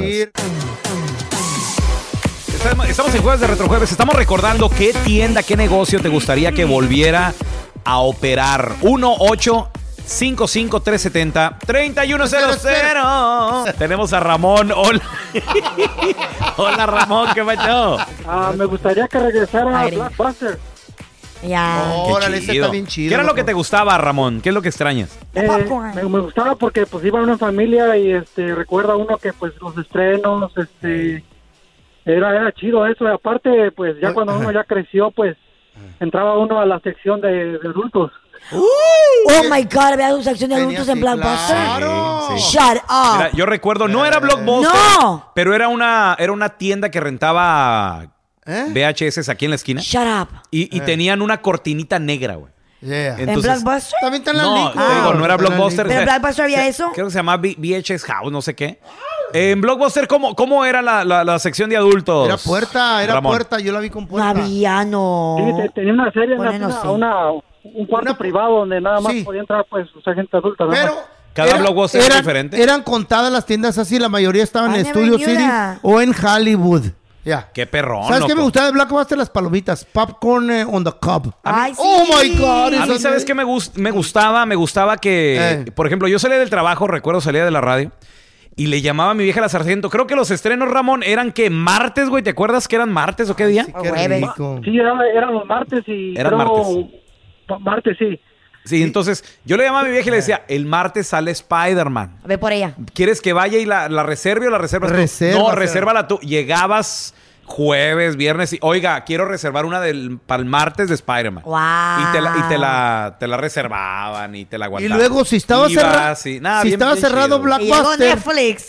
Estamos, estamos en Jueves de Retrojueves. Estamos recordando qué tienda, qué negocio te gustaría que volviera a operar. uno ocho cinco cinco tres siete cero tres uno cero cero. Tenemos a Ramón. Hola. Hola, Ramón, ¿qué pasó? Ah, me gustaría que regresara a Blockbuster. Ya. Qué Órale, ese chido. está bien chido, ¿Qué era lo loco. que te gustaba, Ramón? ¿Qué es lo que extrañas? Eh, me, me gustaba porque pues iba una familia y este recuerda uno que pues los estrenos, este era era chido eso. Y aparte pues ya cuando uno ya creció pues entraba uno a la sección de, de adultos. Oh my God, vea su sección de adultos en Blockbuster. Sí, sí. Shut up. Mira, yo recuerdo, no era Blockbuster, No. pero era una, era una tienda que rentaba ¿Eh? V H S aquí en la esquina. Shut up. Y, y Eh. tenían una cortinita negra, güey. Yeah. ¿En Blockbuster? También están las No, ligas. te digo, no era Blockbuster. ¿Pero en O sea, Blockbuster había se- eso? Creo que se llamaba V- VHS House, no sé qué. En Blockbuster, ¿cómo, cómo era la, la- la sección de adultos? Era puerta, era Ramón? puerta, yo la vi con No puerta. había, no. Sí, te- tenía una serie, una, Bueno, una, sí. una- un cuarto privado donde nada más Sí. podía entrar pues esa gente adulta. nada Pero más. Cada era- Blockbuster es eran, diferente. Eran contadas las tiendas así, la mayoría estaban I en never Studio knew City that. o en Hollywood. Ya. Qué perrón, ¿Sabes qué loco. me gustaba de Blockbuster? Las palomitas. Popcorn eh, on the cob. Ay, sí. Oh my God. A mí, esas- ¿sabes qué me, gust- me gustaba? Me gustaba que, Eh. por ejemplo, yo salía del trabajo, recuerdo, salía de la radio, y le llamaba a mi vieja la sargento. Creo que los estrenos, Ramón, eran que martes, güey. ¿Te acuerdas que eran martes o qué día? Qué Jueves. rico. Sí, era- eran los martes y Eran creo- martes. pa- martes, sí. Sí, entonces yo le llamaba a mi vieja y le decía, el martes sale Spider-Man. Ve por ella. ¿Quieres que vaya y la, la reserve o la reservas tú? Resérvasela. No, resérvala tú. Llegabas jueves, viernes. Y, oiga, quiero reservar una del, para el martes de Spider-Man. Wow. Y, te la, y te, la, te la reservaban y te la Y aguantaban. luego, si estaba, Iba, cerra- sí. Nah, si bien- estaba bien cerrado chido. Y llegó Blockbuster, Netflix.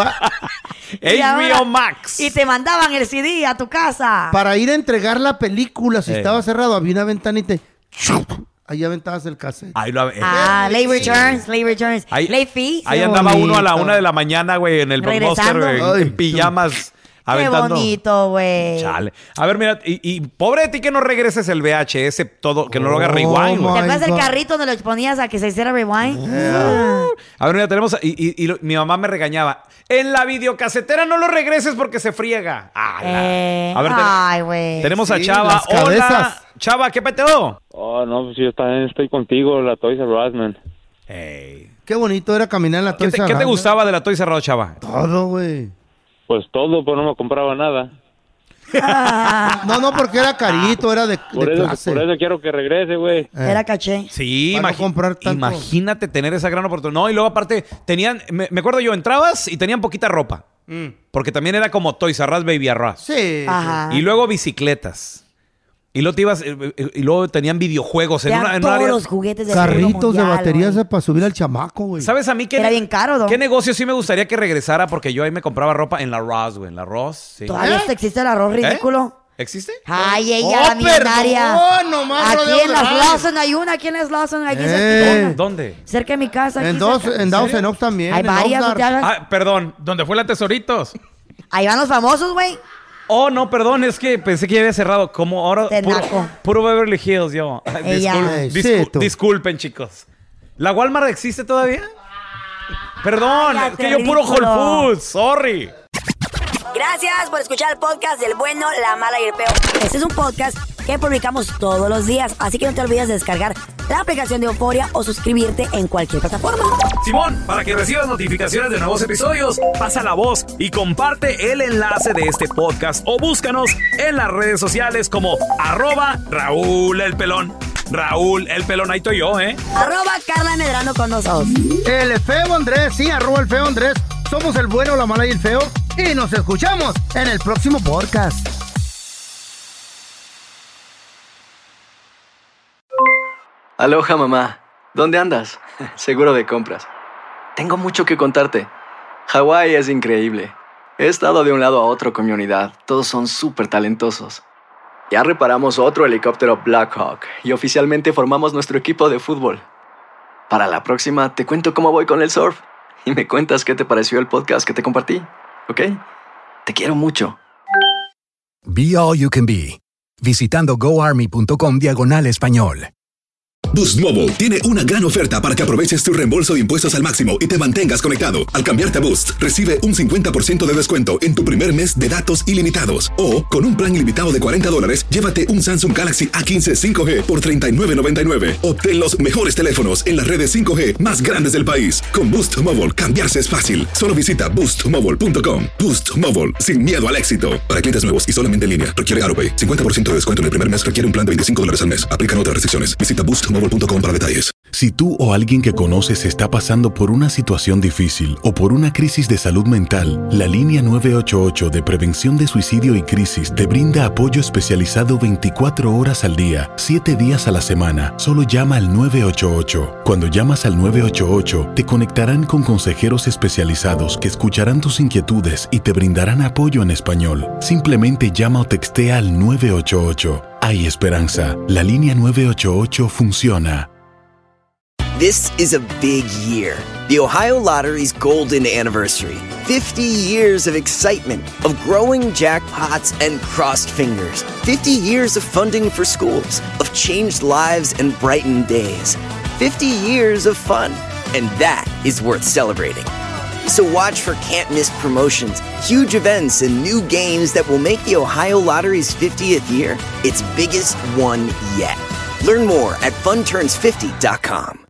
Y H B O ahora- Max. Y te mandaban el C D a tu casa. para ir a entregar la película, si Eh. estaba cerrado, había una ventanita y ahí aventabas el cassette. Ahí, lo, eh, Ah, late returns, late returns. Ahí- late fee. ahí Qué andaba uno a la bonito. una de la mañana, güey, en el Blockbuster, Regresando. güey, en, Ay, en pijamas, Qué aventando. bonito, güey. Chale. A ver, mira, y, y pobre de ti que no regreses el V H S, todo, que no lo haga Oh, rewind, my güey. ¿Te acuerdas del God. carrito donde lo ponías a que se hiciera rewind? Ah. A ver, mira, tenemos. Y, y- y lo- mi mamá me regañaba. En la videocasetera no lo regreses porque se friega. Ah, la- Eh, A ver, te- ay, güey. tenemos a Sí, Chava. las Hola. cabezas. Chava, ¿qué peteo? Oh, no, pues yo también estoy contigo, la Toys R Us, man. Hey. Qué bonito era caminar en la ¿Qué Toys te, R qué te Us, gustaba de la Toy cerrado, Chava? Todo, güey. Pues todo, pero no me compraba nada. No, no, porque era carito, era de, Por de eso, clase. por eso quiero que regrese, güey. Eh. Era caché. Sí, Para no imagi- comprar tanto. imagínate tener esa gran oportunidad. No, y luego aparte, tenían, me, me acuerdo yo, entrabas y tenían poquita ropa. Mm. Porque también era como Toys R Us, Baby R Us. Sí. Ajá. Y luego bicicletas. Y luego te ibas, eh, eh, y luego tenían videojuegos en Eran una, en un todos área- los juguetes de Carritos de mundial, baterías güey. para subir al chamaco, güey. ¿Sabes a mí qué, Era ne- bien caro, ¿no? qué negocio sí me gustaría que regresara? Porque yo ahí me compraba ropa en la Ross, güey. En la Ross, sí. ¿Todavía ¿Eh? existe el arroz ridículo? ¿Existe? Ay, ella, Oh, la millonaria. perdón, nomás Aquí rodeo en de las radio. Lawson hay una, aquí en las Lawson, aquí Eh. cerquita. ¿Dónde? Cerca de mi casa. Aquí En dos, cerca. en Dawson Oaks también. Hay en varias, Oxnard. no te hagas. Ah, perdón. ¿Dónde fue la Tesoritos? Ahí van los famosos, güey. Oh, no, perdón. Es que pensé que ya había cerrado. Como ahora... Te Puro, naco. puro Beverly Hills, yo. Ay, Ella. discul- Ay, discul- sí, tú. disculpen, chicos. ¿La Walmart existe todavía? Perdón. Cállate, es que yo puro ridículo. Whole Foods. Sorry. Gracias por escuchar el podcast del bueno, la mala y el peor. Este es un podcast que publicamos todos los días, así que no te olvides de descargar la aplicación de Euforia o suscribirte en cualquier plataforma. Simón, para que recibas notificaciones de nuevos episodios, pasa la voz y comparte el enlace de este podcast o búscanos en las redes sociales como arroba Raúl el Pelón. Raúl el Pelón, ahí estoy yo, ¿eh? Arroba Carla Medrano con nosotros. El feo Andrés, sí, arroba el feo Andrés. Somos el bueno, la mala y el feo. Y nos escuchamos en el próximo podcast. Aloha, mamá. ¿Dónde andas? Seguro de compras. Tengo mucho que contarte. Hawái es increíble. He estado de un lado a otro con mi unidad. Todos son súper talentosos. Ya reparamos otro helicóptero Blackhawk y oficialmente formamos nuestro equipo de fútbol. Para la próxima te cuento cómo voy con el surf y me cuentas qué te pareció el podcast que te compartí, ¿ok? Te quiero mucho. Be All You Can Be, visitando goarmy.com diagonal español. Boost Mobile tiene una gran oferta para que aproveches tu reembolso de impuestos al máximo y te mantengas conectado. Al cambiarte a Boost, recibe un cincuenta por ciento de descuento en tu primer mes de datos ilimitados. O, con un plan ilimitado de cuarenta dólares, llévate un Samsung Galaxy A quince cinco G por treinta y nueve noventa y nueve. Obtén los mejores teléfonos en las redes cinco G más grandes del país. Con Boost Mobile, cambiarse es fácil. Solo visita boost mobile punto com. Boost Mobile, sin miedo al éxito. Para clientes nuevos y solamente en línea, requiere AutoPay. cincuenta por ciento de descuento en el primer mes requiere un plan de veinticinco dólares al mes. Aplican otras restricciones. Visita boost mobile punto com para detalles. Si tú o alguien que conoces está pasando por una situación difícil o por una crisis de salud mental, la línea nueve ocho ocho de prevención de suicidio y crisis te brinda apoyo especializado veinticuatro horas al día, siete días a la semana. Solo llama al nueve ocho ocho. Cuando llamas al nueve ocho ocho, te conectarán con consejeros especializados que escucharán tus inquietudes y te brindarán apoyo en español. Simplemente llama o textea al nueve ocho ocho. Hay esperanza. La línea nueve ocho ocho funciona. This is a big year. The Ohio Lottery's golden anniversary. fifty years of excitement, of growing jackpots and crossed fingers. fifty years of funding for schools, of changed lives and brightened days. fifty years of fun. And that is worth celebrating. So watch for can't-miss promotions, huge events, and new games that will make the Ohio Lottery's fiftieth year its biggest one yet. Learn more at fun turns fifty dot com.